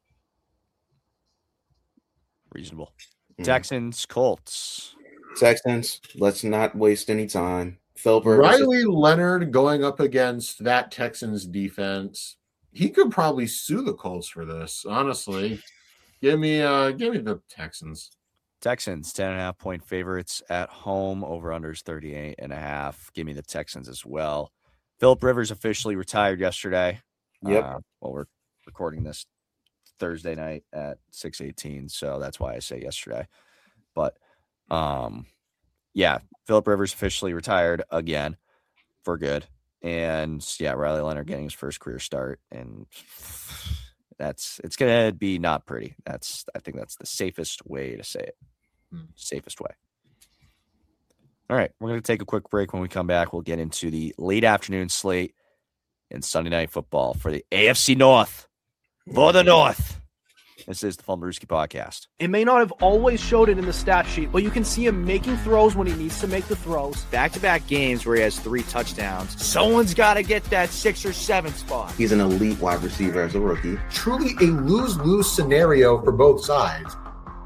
Reasonable. Mhm. Texans, Colts. Texans, let's not waste any time. Philip Rivers is- Riley Leonard going up against that Texans defense, he could probably sue the Colts for this. Honestly, give me, uh, give me the Texans. Texans, ten and a half point favorites at home. Over unders thirty-eight and a half. Give me the Texans as well. Philip Rivers officially retired yesterday. Yep. Uh, well, we're recording this Thursday night at six eighteen, so that's why I say yesterday. But um, yeah, Philip Rivers officially retired again for good. And yeah, Riley Leonard getting his first career start. And that's it's gonna be not pretty. That's I think that's the safest way to say it. Hmm. Safest way. All right, we're gonna take a quick break. When we come back, we'll get into the late afternoon slate and Sunday night football for the A F C North. For the North. This is the Fulmerowski Podcast. It may not have always showed it in the stat sheet, but you can see him making throws when he needs to make the throws. Back-to-back games where he has three touchdowns. Someone's got to get that six or seven spot. He's an elite wide receiver as a rookie. Truly a lose-lose scenario for both sides.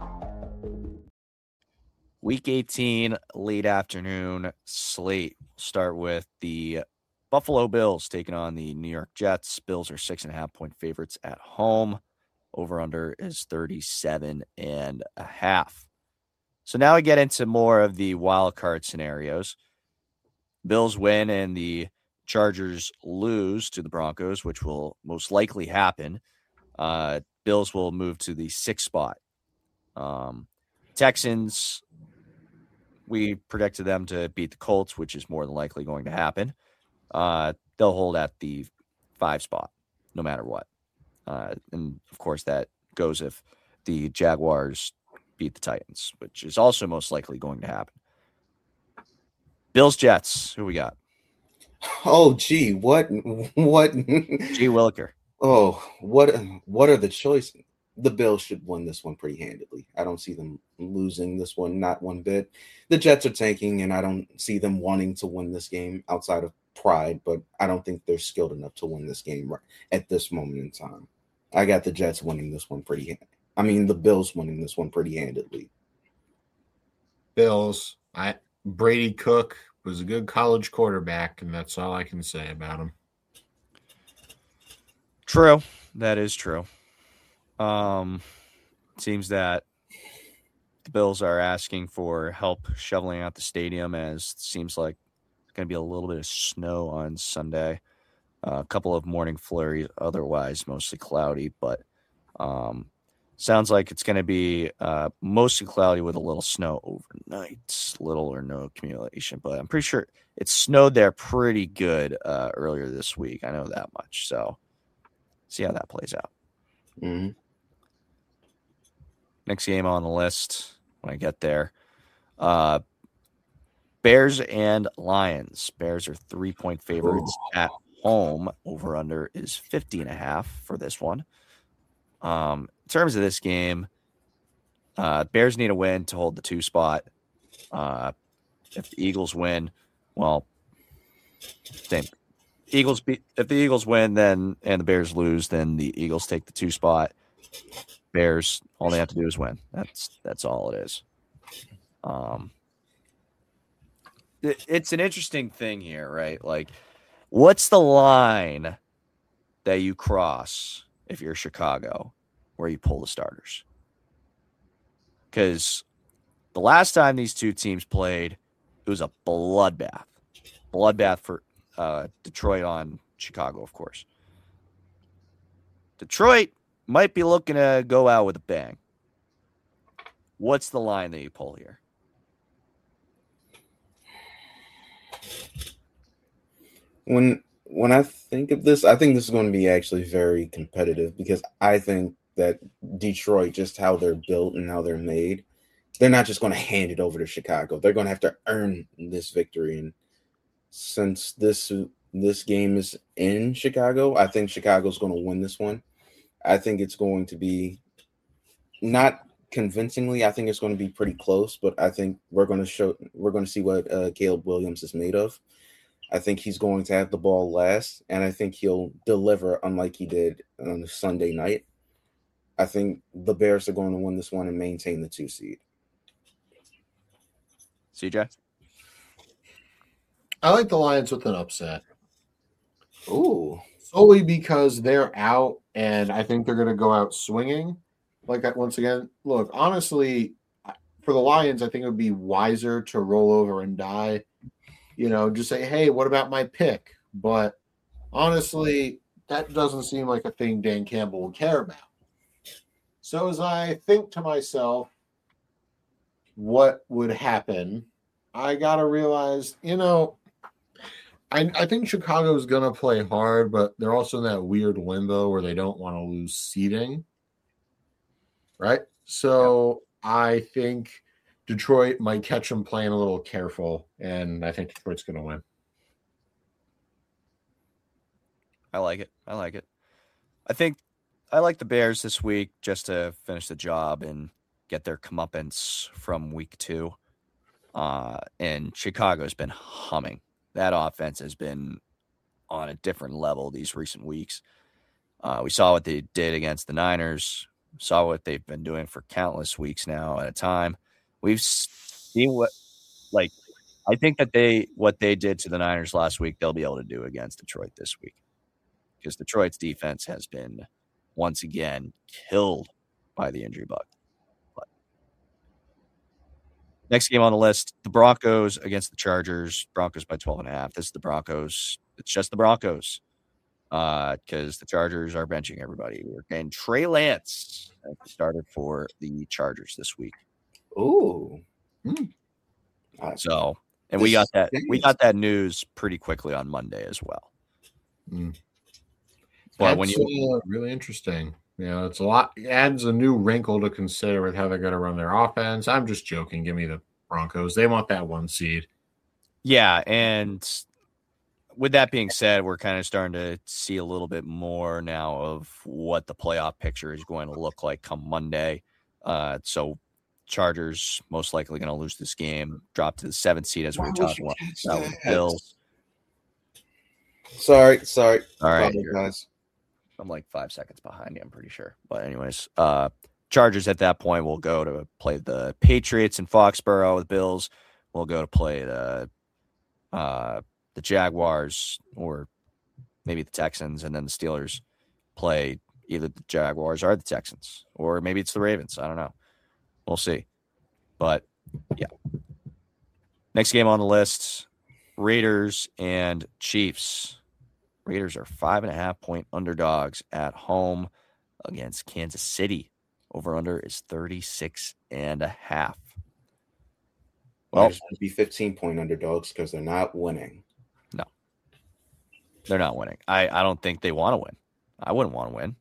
Week eighteen, late afternoon slate. Start with the Buffalo Bills taking on the New York Jets. Bills are six and a half point favorites at home. Over under is thirty-seven and a half. So now we get into more of the wild card scenarios. Bills win and the Chargers lose to the Broncos, which will most likely happen. Uh, Bills will move to the sixth spot. Um, Texans, we predicted them to beat the Colts, which is more than likely going to happen. Uh, they'll hold at the five spot, no matter what. Uh, and, of course, that goes if the Jaguars beat the Titans, which is also most likely going to happen. Bills Jets. Who we got? Oh, gee, what, what? G. Williker. Oh, what, what are the choices? The Bills should win this one pretty handedly. I don't see them losing this one, not one bit. The Jets are tanking, and I don't see them wanting to win this game outside of pride, but I don't think they're skilled enough to win this game right at this moment in time. I got the Jets winning this one pretty I mean, the Bills winning this one pretty handedly. Bills. I Brady Cook was a good college quarterback, and that's all I can say about him. True. That is true. Um, it seems that the Bills are asking for help shoveling out the stadium, as it seems like it's going to be a little bit of snow on Sunday. Uh, a couple of morning flurries, otherwise mostly cloudy, but um, sounds like it's going to be uh, mostly cloudy with a little snow overnight, little or no accumulation. But I'm pretty sure it snowed there pretty good uh, earlier this week. I know that much. So see how that plays out. Mm-hmm. Next game on the list when I get there. Uh, Bears and Lions. Bears are three-point favorites Ooh. At home. Over-under is fifty and a half for this one. Um, in terms of this game, uh, Bears need a win to hold the two spot. Uh, if the Eagles win, well, same. Eagles be, if the Eagles win, then and the Bears lose, then the Eagles take the two spot. Bears, all they have to do is win. That's that's all it is. Um, it, it's an interesting thing here, right? Like, what's the line that you cross if you're Chicago where you pull the starters? Because the last time these two teams played, it was a bloodbath. Bloodbath for uh, Detroit on Chicago, of course. Detroit might be looking to go out with a bang. What's the line that you pull here? When when I think of this, I think this is going to be actually very competitive because I think that Detroit, just how they're built and how they're made, they're not just going to hand it over to Chicago. They're going to have to earn this victory. And since this this game is in Chicago, I think Chicago's going to win this one. I think it's going to be not convincingly. I think it's going to be pretty close, but I think we're going to show we're going to see what uh, Caleb Williams is made of. I think he's going to have the ball last, and I think he'll deliver unlike he did on Sunday night. I think the Bears are going to win this one and maintain the two seed. C J? I like the Lions with an upset. Ooh. Solely because they're out, and I think they're going to go out swinging. Like, that once again, look, honestly, for the Lions, I think it would be wiser to roll over and die. You know, just say, hey, what about my pick? But honestly, that doesn't seem like a thing Dan Campbell would care about. So as I think to myself, what would happen, I got to realize, you know, I, I think Chicago's going to play hard, but they're also in that weird limbo where they don't want to lose seeding. Right? So yep. I think Detroit might catch them playing a little careful, and I think Detroit's going to win. I like it. I like it. I think I like the Bears this week just to finish the job and get their comeuppance from week two. Uh, and Chicago's been humming. That offense has been on a different level these recent weeks. Uh, we saw what they did against the Niners, saw what they've been doing for countless weeks now at a time. We've seen what, like, I think that they, what they did to the Niners last week, they'll be able to do against Detroit this week. Because Detroit's defense has been, once again, killed by the injury bug. But next game on the list, the Broncos against the Chargers. Broncos by twelve and a half. This is the Broncos. It's just the Broncos. Because uh, the Chargers are benching everybody. We're getting Trey Lance as the starter for the Chargers this week. Ooh. Mm. So, and we got that we got that news pretty quickly on Monday as well. Mm. But That's when you uh, really interesting. You know, it's a lot. It adds a new wrinkle to consider with how they're going to run their offense. I'm just joking. Give me the Broncos. They want that one seed. Yeah, and with that being said, we're kind of starting to see a little bit more now of what the playoff picture is going to look like come Monday. Uh, so Chargers most likely going to lose this game, drop to the seventh seed as we were talking about with the Bills. Sorry, sorry. All right, guys. I'm like five seconds behind you, I'm pretty sure. But anyways, uh, Chargers at that point will go to play the Patriots in Foxborough. The Bills will go to play the uh, the Jaguars or maybe the Texans, and then the Steelers play either the Jaguars or the Texans, or maybe it's the Ravens. I don't know. We'll see. But yeah. Next game on the list, Raiders and Chiefs. Raiders are five and a half point underdogs at home against Kansas City. Over under is thirty-six and a half. Well, Raiders would be fifteen point underdogs because they're not winning. No, they're not winning. I, I don't think they want to win. I wouldn't want to win.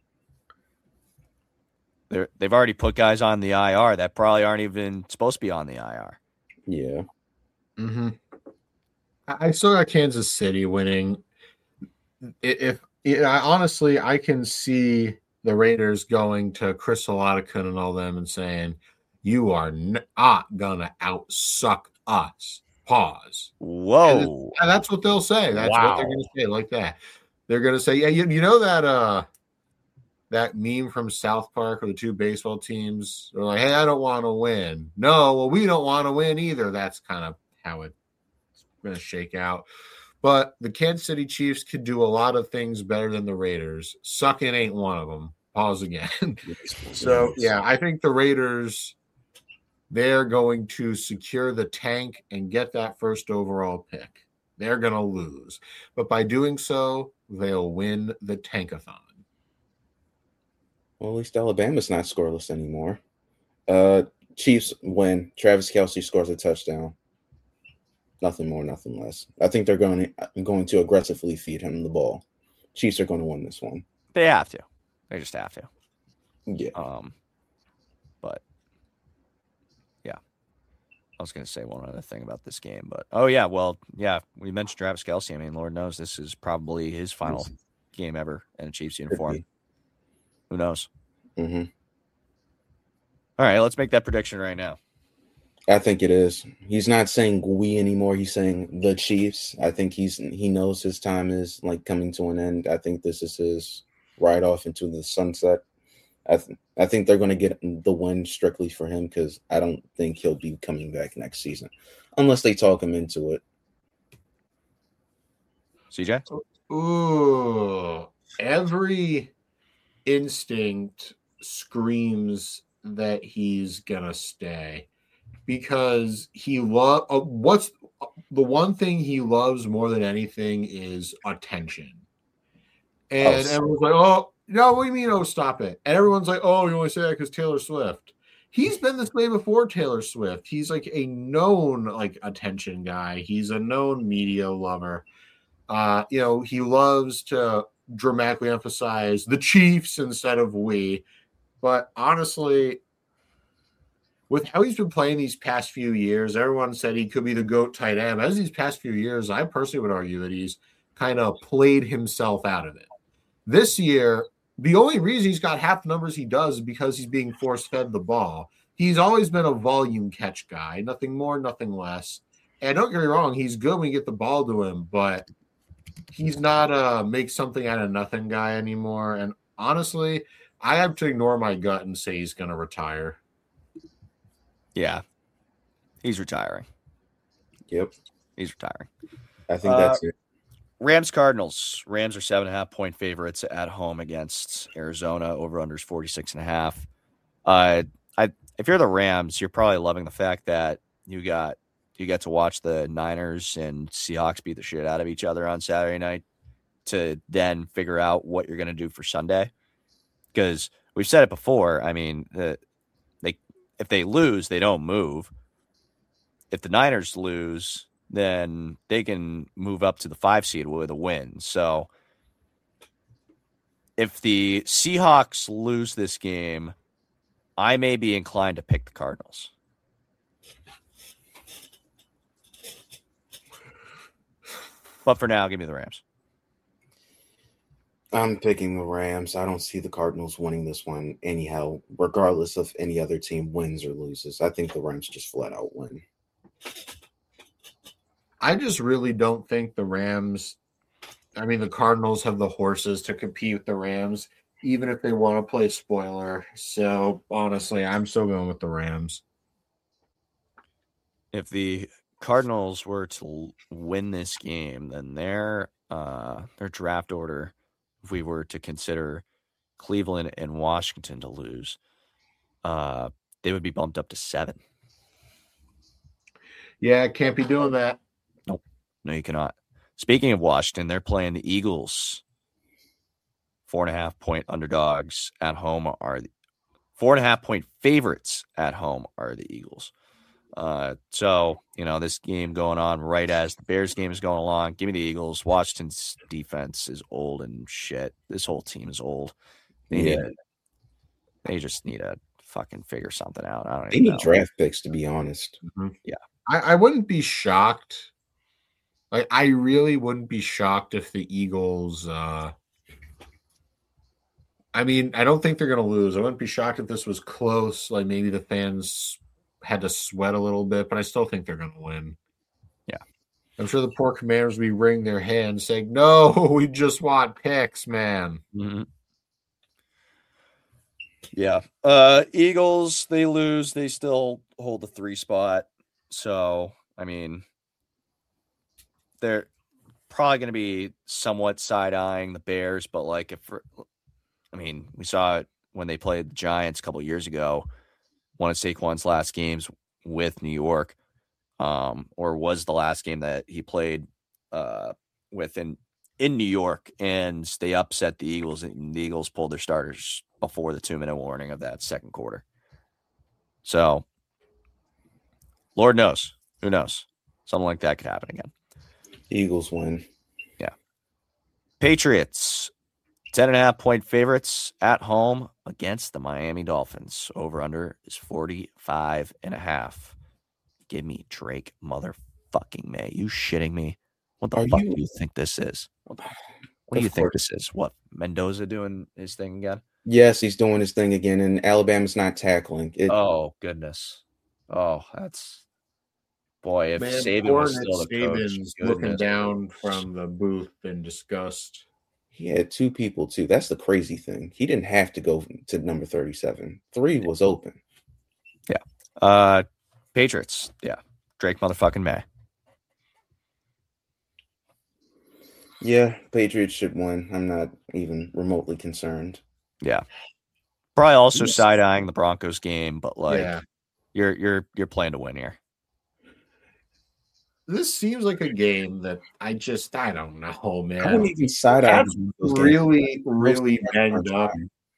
They're, they've already put guys on the I R that probably aren't even supposed to be on the I R. Yeah. Mm-hmm. I still got Kansas City winning. If, if I honestly, I can see the Raiders going to Chris Oladipo and all them and saying, "You are not gonna outsuck us." Pause. Whoa. And that's what they'll say. That's wow. what they're gonna say, like that. They're gonna say, "Yeah, you, you know that uh that meme from South Park where the two baseball teams are like, hey, I don't want to win." No, well, we don't want to win either. That's kind of how it's going to shake out. But the Kansas City Chiefs could do a lot of things better than the Raiders. Sucking ain't one of them. Pause again. So, yeah, I think the Raiders, they're going to secure the tank and get that first overall pick. They're going to lose. But by doing so, they'll win the tankathon. Well, at least Alabama's not scoreless anymore. Uh, Chiefs win. Travis Kelce scores a touchdown. Nothing more, nothing less. I think they're going to, going to aggressively feed him the ball. Chiefs are going to win this one. They have to. They just have to. Yeah. Um. But, yeah. I was going to say one other thing about this game. But, oh, yeah, well, yeah, we mentioned Travis Kelce. I mean, Lord knows this is probably his final game ever in a Chiefs uniform. Who knows? Mm-hmm. All right, let's make that prediction right now. I think it is. He's not saying we anymore. He's saying the Chiefs. I think he's he knows his time is like coming to an end. I think this is his ride off into the sunset. I th- I think they're going to get the win strictly for him because I don't think he'll be coming back next season unless they talk him into it. C J? Ooh, every instinct screams that he's gonna stay because he love uh, what's uh, the one thing he loves more than anything is attention. And oh, everyone's like, "Oh, no, what do you mean? Oh, stop it!" And everyone's like, "Oh, you only say that because Taylor Swift." He's been this way before Taylor Swift. He's like a known like attention guy. He's a known media lover. Uh, you know, he loves to dramatically emphasize the Chiefs instead of we. But honestly, with how he's been playing these past few years, everyone said he could be the GOAT tight end. As these past few years, I personally would argue that he's kind of played himself out of it. This year, the only reason he's got half the numbers he does is because he's being force-fed the ball. He's always been a volume catch guy, nothing more, nothing less. And don't get me wrong, he's good when you get the ball to him, but he's not a make something out of nothing guy anymore. And honestly, I have to ignore my gut and say he's going to retire. Yeah, he's retiring. Yep. He's retiring. I think that's uh, it. Rams Cardinals. Rams are seven and a half point favorites at home against Arizona. Over under is forty-six and a half. Uh, I if you're the Rams, you're probably loving the fact that you got you get to watch the Niners and Seahawks beat the shit out of each other on Saturday night to then figure out what you're going to do for Sunday. Because we've said it before. I mean, the, they if they lose, they don't move. If the Niners lose, then they can move up to the five seed with a win. So if the Seahawks lose this game, I may be inclined to pick the Cardinals. But for now, give me the Rams. I'm picking the Rams. I don't see the Cardinals winning this one anyhow, regardless of any other team wins or loses. I think the Rams just flat out win. I just really don't think the Rams, I mean, the Cardinals have the horses to compete with the Rams, even if they want to play spoiler. So, honestly, I'm still going with the Rams. If the Cardinals were to win this game, then their uh, their draft order, if we were to consider Cleveland and Washington to lose, uh, they would be bumped up to seven. Yeah, can't be doing that. Nope. No, you cannot. Speaking of Washington, they're playing the Eagles. Four and a half point underdogs at home are the four and a half point favorites at home are the Eagles. Uh, so, you know, this game going on right as the Bears game is going along. Give me the Eagles. Washington's defense is old and shit. This whole team is old. They, Yeah. need, they just need to fucking figure something out. I don't They even need know. draft picks, to be honest. Mm-hmm. Yeah. I, I wouldn't be shocked. Like, I really wouldn't be shocked if the Eagles, uh, I mean, I don't think they're going to lose. I wouldn't be shocked if this was close. Like, maybe the fans had to sweat a little bit, but I still think they're going to win. Yeah. I'm sure the poor Commanders will be wringing their hands saying, no, we just want picks, man. Mm-hmm. Yeah. Uh, Eagles, they lose. They still hold the three spot. So, I mean, they're probably going to be somewhat side-eyeing the Bears, but like if, I mean, we saw it when they played the Giants a couple of years ago, one of Saquon's last games with New York, um, or was the last game that he played uh, with in, in New York, and they upset the Eagles, and the Eagles pulled their starters before the two-minute warning of that second quarter. So, Lord knows. Who knows? Something like that could happen again. Eagles win. Yeah. Patriots, ten and a half point favorites at home against the Miami Dolphins. Over under is forty-five and a half. Give me Drake motherfucking May. You shitting me? What the Are fuck you- do you think this is? What, the, what do you Of think course. this is? What, Mendoza doing his thing again? Yes, he's doing his thing again, and Alabama's not tackling. It, Oh, goodness. Oh, that's... Boy, if Man, Saban poor was Nick still the coach, Saban's looking goodness. down from the booth in disgust. He had two people, too. That's the crazy thing. He didn't have to go to number thirty-seven. Three was open. Uh, Patriots, yeah. Drake motherfucking May. Yeah, Patriots should win. I'm not even remotely concerned. Yeah. Probably also Yes. side-eyeing the Broncos game, but like Yeah. you're you're you're playing to win here. This seems like a game that I just, I don't know, I wouldn't man. even side eye. That's really, really banged up.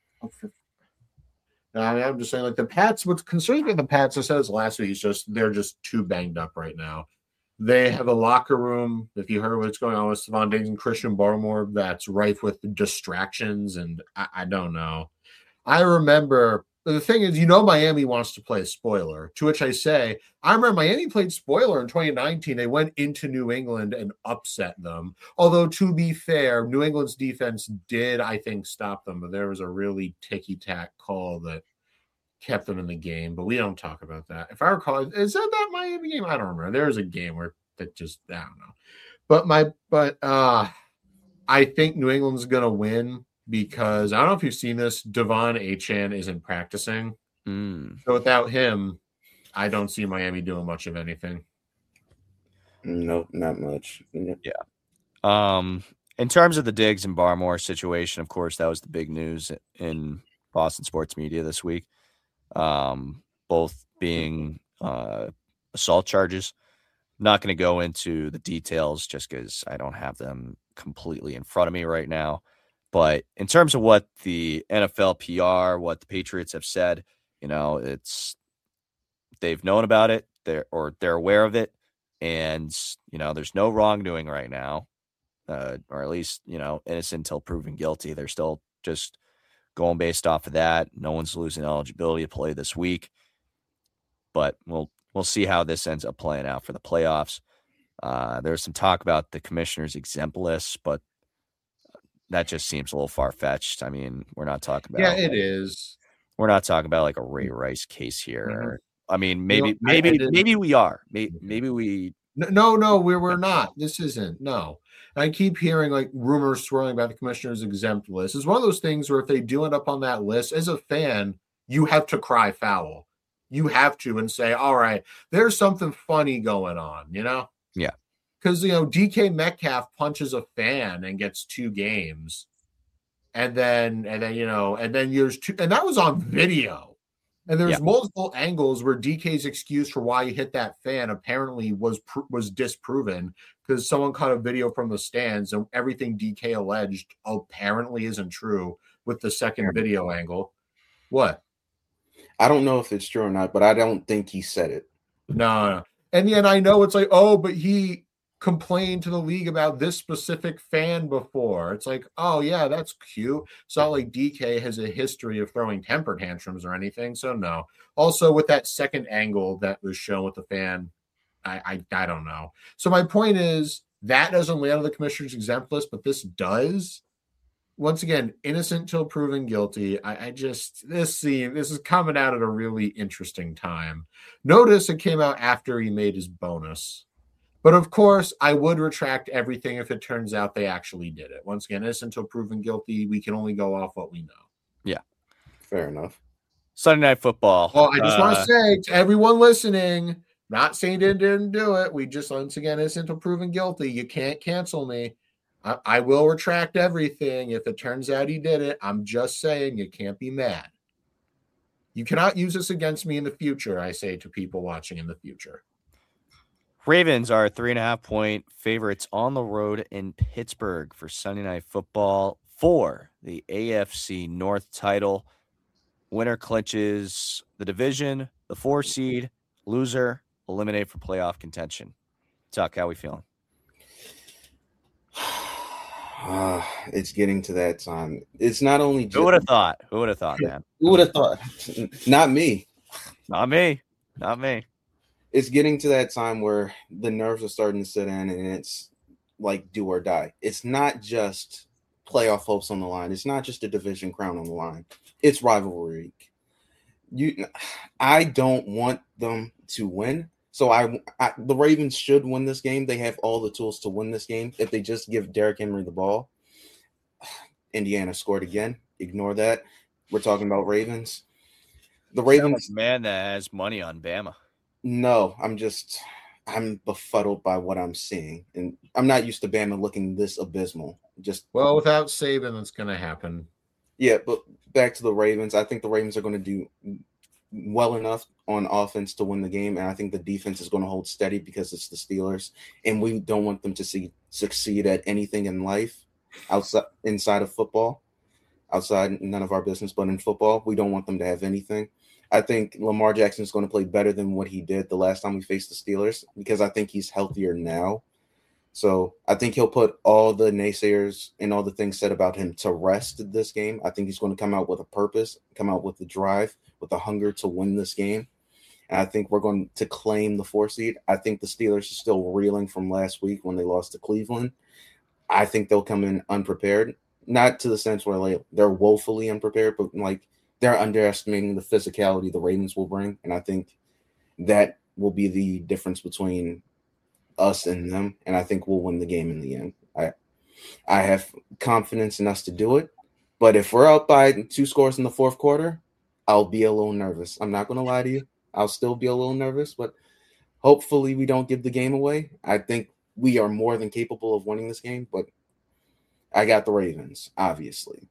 No, I mean, I'm just saying, like the Pats. What's concerning with the Pats, I said this last week, is just they're just too banged up right now. They have a locker room. If you heard what's going on with Stephon Diggs and Christian Barmore, that's rife with distractions, and I, I don't know. I remember the thing is, you know, Miami wants to play spoiler. To which I say, I remember Miami played spoiler in twenty nineteen. They went into New England and upset them. Although, to be fair, New England's defense did, I think, stop them. But there was a really ticky-tack call that kept them in the game. But we don't talk about that. If I recall, is that that Miami game? I don't remember. There was a game where that just, I don't know. But my, but uh, I think New England's going to win because I don't know if you've seen this. Devon Achane isn't practicing. Mm. So without him, I don't see Miami doing much of anything. Nope, not much. Um, in terms of the Diggs and Barmore situation, of course, that was the big news in Boston sports media this week. Um, both being uh, assault charges. Not going to go into the details just because I don't have them completely in front of me right now. But in terms of what the N F L P R, what the Patriots have said, you know, it's they've known about it, they're or they're aware of it, and you know, there's no wrongdoing right now, uh, or at least you know, innocent until proven guilty. They're still just going based off of that. No one's losing eligibility to play this week, but we'll we'll see how this ends up playing out for the playoffs. Uh, there's some talk about the commissioner's exempt list, but that just seems a little far fetched. I mean, we're not talking about. Yeah, it is. We're not talking about like a Ray Rice case here. Mm-hmm. I mean, maybe, you know, maybe, I, I maybe we are. Maybe, maybe we. No, no, we're we're not. This isn't. No, I keep hearing like rumors swirling about the commissioner's exempt list. It's one of those things where if they do end up on that list, as a fan, you have to cry foul. You have to and say, all right, there's something funny going on, you know? Yeah. Because, you know, D K Metcalf punches a fan and gets two games. And then, and then, you know, and then there's two, and that was on video. And there's yeah. multiple angles where D K's excuse for why he hit that fan apparently was was disproven because someone caught a video from the stands and everything D K alleged apparently isn't true with the second video angle. What? I don't know if it's true or not, but I don't think he said it. No, no. And yet I know it's like, oh, but he complained to the league about this specific fan before. It's like, oh, yeah, that's cute. It's not like D K has a history of throwing temper tantrums or anything. So, no. Also, with that second angle that was shown with the fan, I, I, I don't know. So, my point is that doesn't land on the commissioner's exempt list, but this does. Once again, innocent till proven guilty. I, I just this scene, this is coming out at a really interesting time. Notice it came out after he made his bonus. But of course, I would retract everything if it turns out they actually did it. Once again, innocent until proven guilty. We can only go off what we know. Yeah. Fair enough. Sunday Night Football. Oh, I just uh, want to say to everyone listening, not saying they didn't do it. We just, once again, innocent until proven guilty. You can't cancel me. I, I will retract everything if it turns out he did it. I'm just saying you can't be mad. You cannot use this against me in the future, I say to people watching in the future. Ravens are three and a half point favorites on the road in Pittsburgh for Sunday Night Football for the A F C North title. Winner clinches the division, the four seed, loser eliminated for playoff contention. Tuck, how we feeling? Uh, it's getting to that time. It's not only just, who would have thought? Who would have thought, man? Who would have thought? Not me. Not me. Not me. It's getting to that time where the nerves are starting to sit in, and it's like do or die. It's not just playoff hopes on the line. It's not just a division crown on the line. It's rivalry. You, I don't want them to win. So I, I, the Ravens should win this game. They have all the tools to win this game if they just give Derrick Henry the ball. Indiana scored again. Ignore that. We're talking about Ravens. The Ravens, man that has money on Bama. No, I'm just I'm befuddled by what I'm seeing, and I'm not used to Bama looking this abysmal. Just well, without Saban, it's going to happen. Yeah, but back to the Ravens. I think the Ravens are going to do well enough on offense to win the game, and I think the defense is going to hold steady because it's the Steelers, and we don't want them to see succeed at anything in life outside inside of football. Outside, none of our business, but in football, we don't want them to have anything. I think Lamar Jackson is going to play better than what he did the last time we faced the Steelers because I think he's healthier now. So I think he'll put all the naysayers and all the things said about him to rest this game. I think he's going to come out with a purpose, come out with the drive, with the hunger to win this game. And I think we're going to claim the four seed. I think the Steelers are still reeling from last week when they lost to Cleveland. I think they'll come in unprepared, not to the sense where like they're woefully unprepared, but like they're underestimating the physicality the Ravens will bring. And I think that will be the difference between us and them. And I think we'll win the game in the end. I I have confidence in us to do it. But if we're out by two scores in the fourth quarter, I'll be a little nervous. I'm not going to lie to you. I'll still be a little nervous, but hopefully we don't give the game away. I think we are more than capable of winning this game, but I got the Ravens, obviously.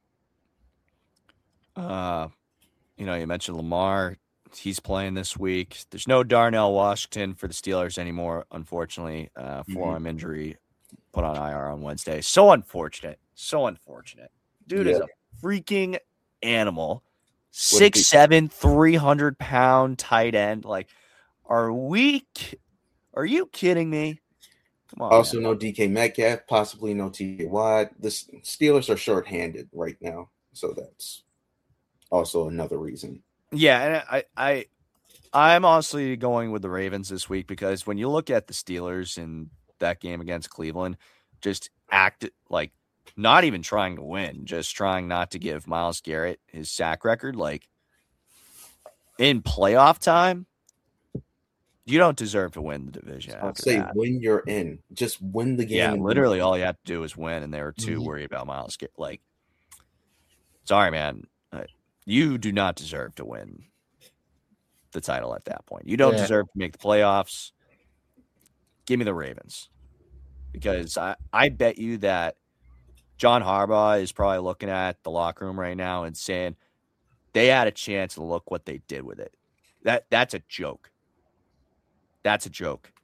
Uh, you know, you mentioned Lamar. He's playing this week. There's no Darnell Washington for the Steelers anymore, unfortunately. Uh, forearm mm-hmm. injury put on I R on Wednesday. So unfortunate. So unfortunate. Dude yeah. is a freaking animal. Six, seven, three hundred pound tight end. Like, are we? Are you kidding me? Come on. Also, man. no D K Metcalf, possibly no T J Watt. The Steelers are shorthanded right now, so that's also another reason. Yeah, and I, I, I'm honestly going with the Ravens this week because when you look at the Steelers and that game against Cleveland, just act like not even trying to win, just trying not to give Myles Garrett his sack record. Like in playoff time, you don't deserve to win the division. I'll after say that. when you're in, just win the game. Yeah, and literally win. all you have to do is win, and they were too Mhm. worried about Myles Garrett. Like, sorry, man, uh, you do not deserve to win the title at that point. You don't Yeah. deserve to make the playoffs. Give me the Ravens, because I, I bet you that John Harbaugh is probably looking at the locker room right now and saying they had a chance to look what they did with it. That that's a joke. That's a joke.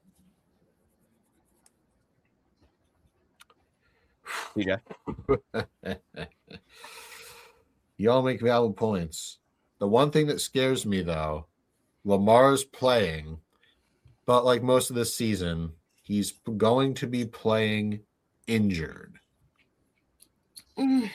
T J? You all make valid points. The one thing that scares me, though, Lamar's playing, but like most of this season, he's going to be playing injured. Mm.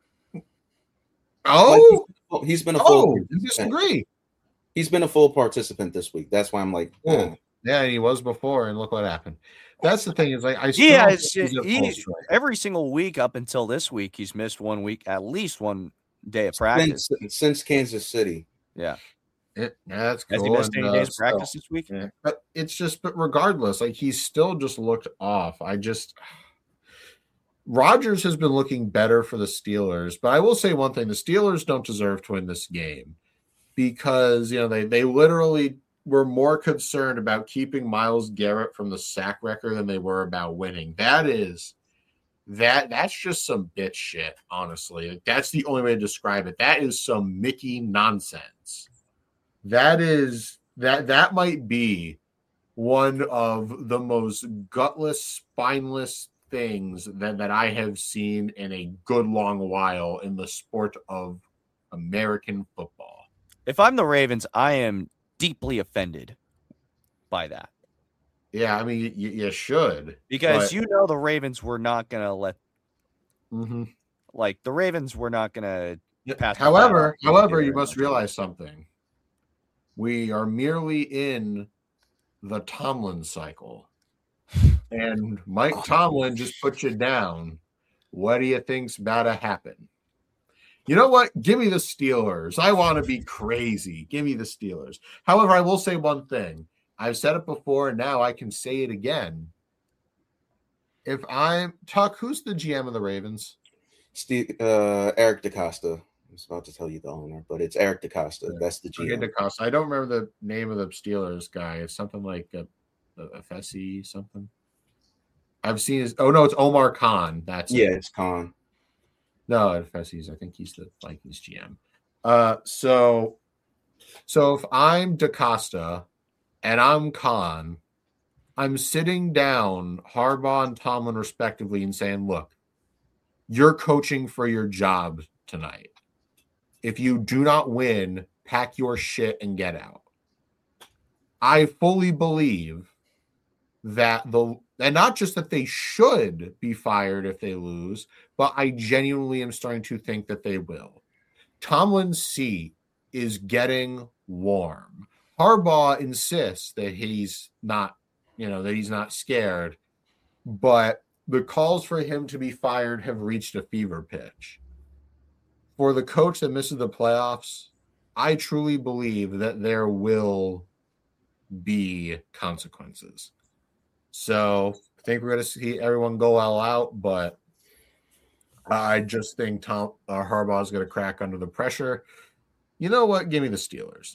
Oh, Well, he's been a full. oh, you disagree. He's been a full participant this week. That's why I'm like, Oh, eh. yeah, and he was before, and look what happened. That's the thing is, like, I still Yeah, don't it's, think he's at full he, strength. every single week up until this week, he's missed one week, at least one day of since, practice. since Kansas City. Yeah. It, yeah, that's Has cool. he missed and, any uh, days of practice this week? Yeah, but it's just, but regardless, like he's still just looked off. I just, Rodgers has been looking better for the Steelers, but I will say one thing: the Steelers don't deserve to win this game because you know they they literally were more concerned about keeping Myles Garrett from the sack record than they were about winning. That is. That that's just some bitch shit, honestly. Like, that's the only way to describe it. That is some Mickey nonsense. That is that that might be one of the most gutless, spineless things that, that I have seen in a good long while in the sport of American football. If I'm the Ravens, I am deeply offended by that. Yeah, I mean, you, you should. Because but, you know the Ravens were not going to let, mm-hmm. like, the Ravens were not going to pass. However, however, you must realize something. We are merely in the Tomlin cycle. And Mike Tomlin just put you down. What do you think's about to happen? You know what? Give me the Steelers. I want to be crazy. Give me the Steelers. However, I will say one thing. I've said it before, and now I can say it again. If I'm Tuck, who's the G M of the Ravens? Steve, uh, Eric DeCosta. I was about to tell you the owner, but it's Eric DeCosta. That's the G M. Okay, DeCosta. I don't remember the name of the Steelers guy. It's something like a, a Fessy something. I've seen his. Oh no, it's Omar Khan. That's yeah, it. it's Khan. No, Fessy's. I think he's the Vikings G M. Uh, so, so if I'm DeCosta and I'm Khan, I'm sitting down Harbaugh and Tomlin respectively and saying, "Look, you're coaching for your job tonight. If you do not win, pack your shit and get out." I fully believe that the and not just that they should be fired if they lose, but I genuinely am starting to think that they will. Tomlin's seat is getting warm. Harbaugh insists that he's not, you know, that he's not scared, but the calls for him to be fired have reached a fever pitch. For the coach that misses the playoffs, I truly believe that there will be consequences. So I think we're going to see everyone go all out, but I just think Tom uh, Harbaugh is going to crack under the pressure. You know what? Give me the Steelers.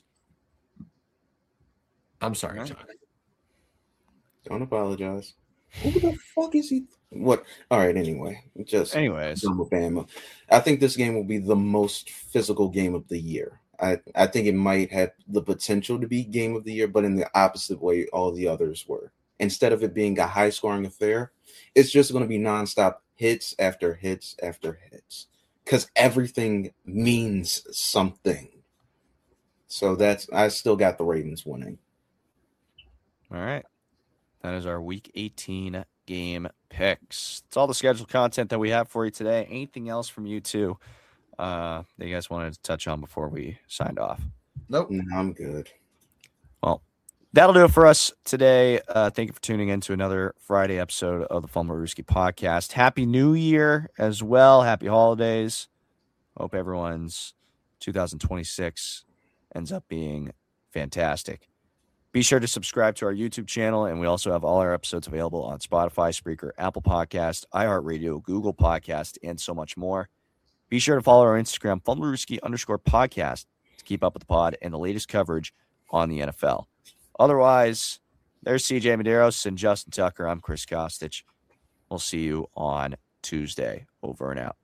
I'm sorry, All right. Tom. Don't apologize. Who the fuck is he? What? All right. Anyway, just Anyways, Alabama. I think this game will be the most physical game of the year. I, I think it might have the potential to be game of the year, but in the opposite way all the others were. Instead of it being a high-scoring affair, it's just going to be nonstop hits after hits after hits because everything means something. So that's I still got the Ravens winning. all right. That is our Week eighteen game picks. It's all the scheduled content that we have for you today. Anything else from you two uh, that you guys wanted to touch on before we signed off? Nope. No, I'm good. Well, That'll do it for us today. Uh, thank you for tuning in to another Friday episode of the Fumblerooski podcast. Happy New Year as well. Happy holidays. Hope everyone's two thousand twenty-six ends up being fantastic. Be sure to subscribe to our YouTube channel, and we also have all our episodes available on Spotify, Spreaker, Apple Podcast, iHeartRadio, Google Podcast, and so much more. Be sure to follow our Instagram, Fumblerooski underscore podcast, to keep up with the pod and the latest coverage on the N F L. Otherwise, there's C J Medeiros and Justin Tucker. I'm Chris Kostich. We'll see you on Tuesday. Over and out.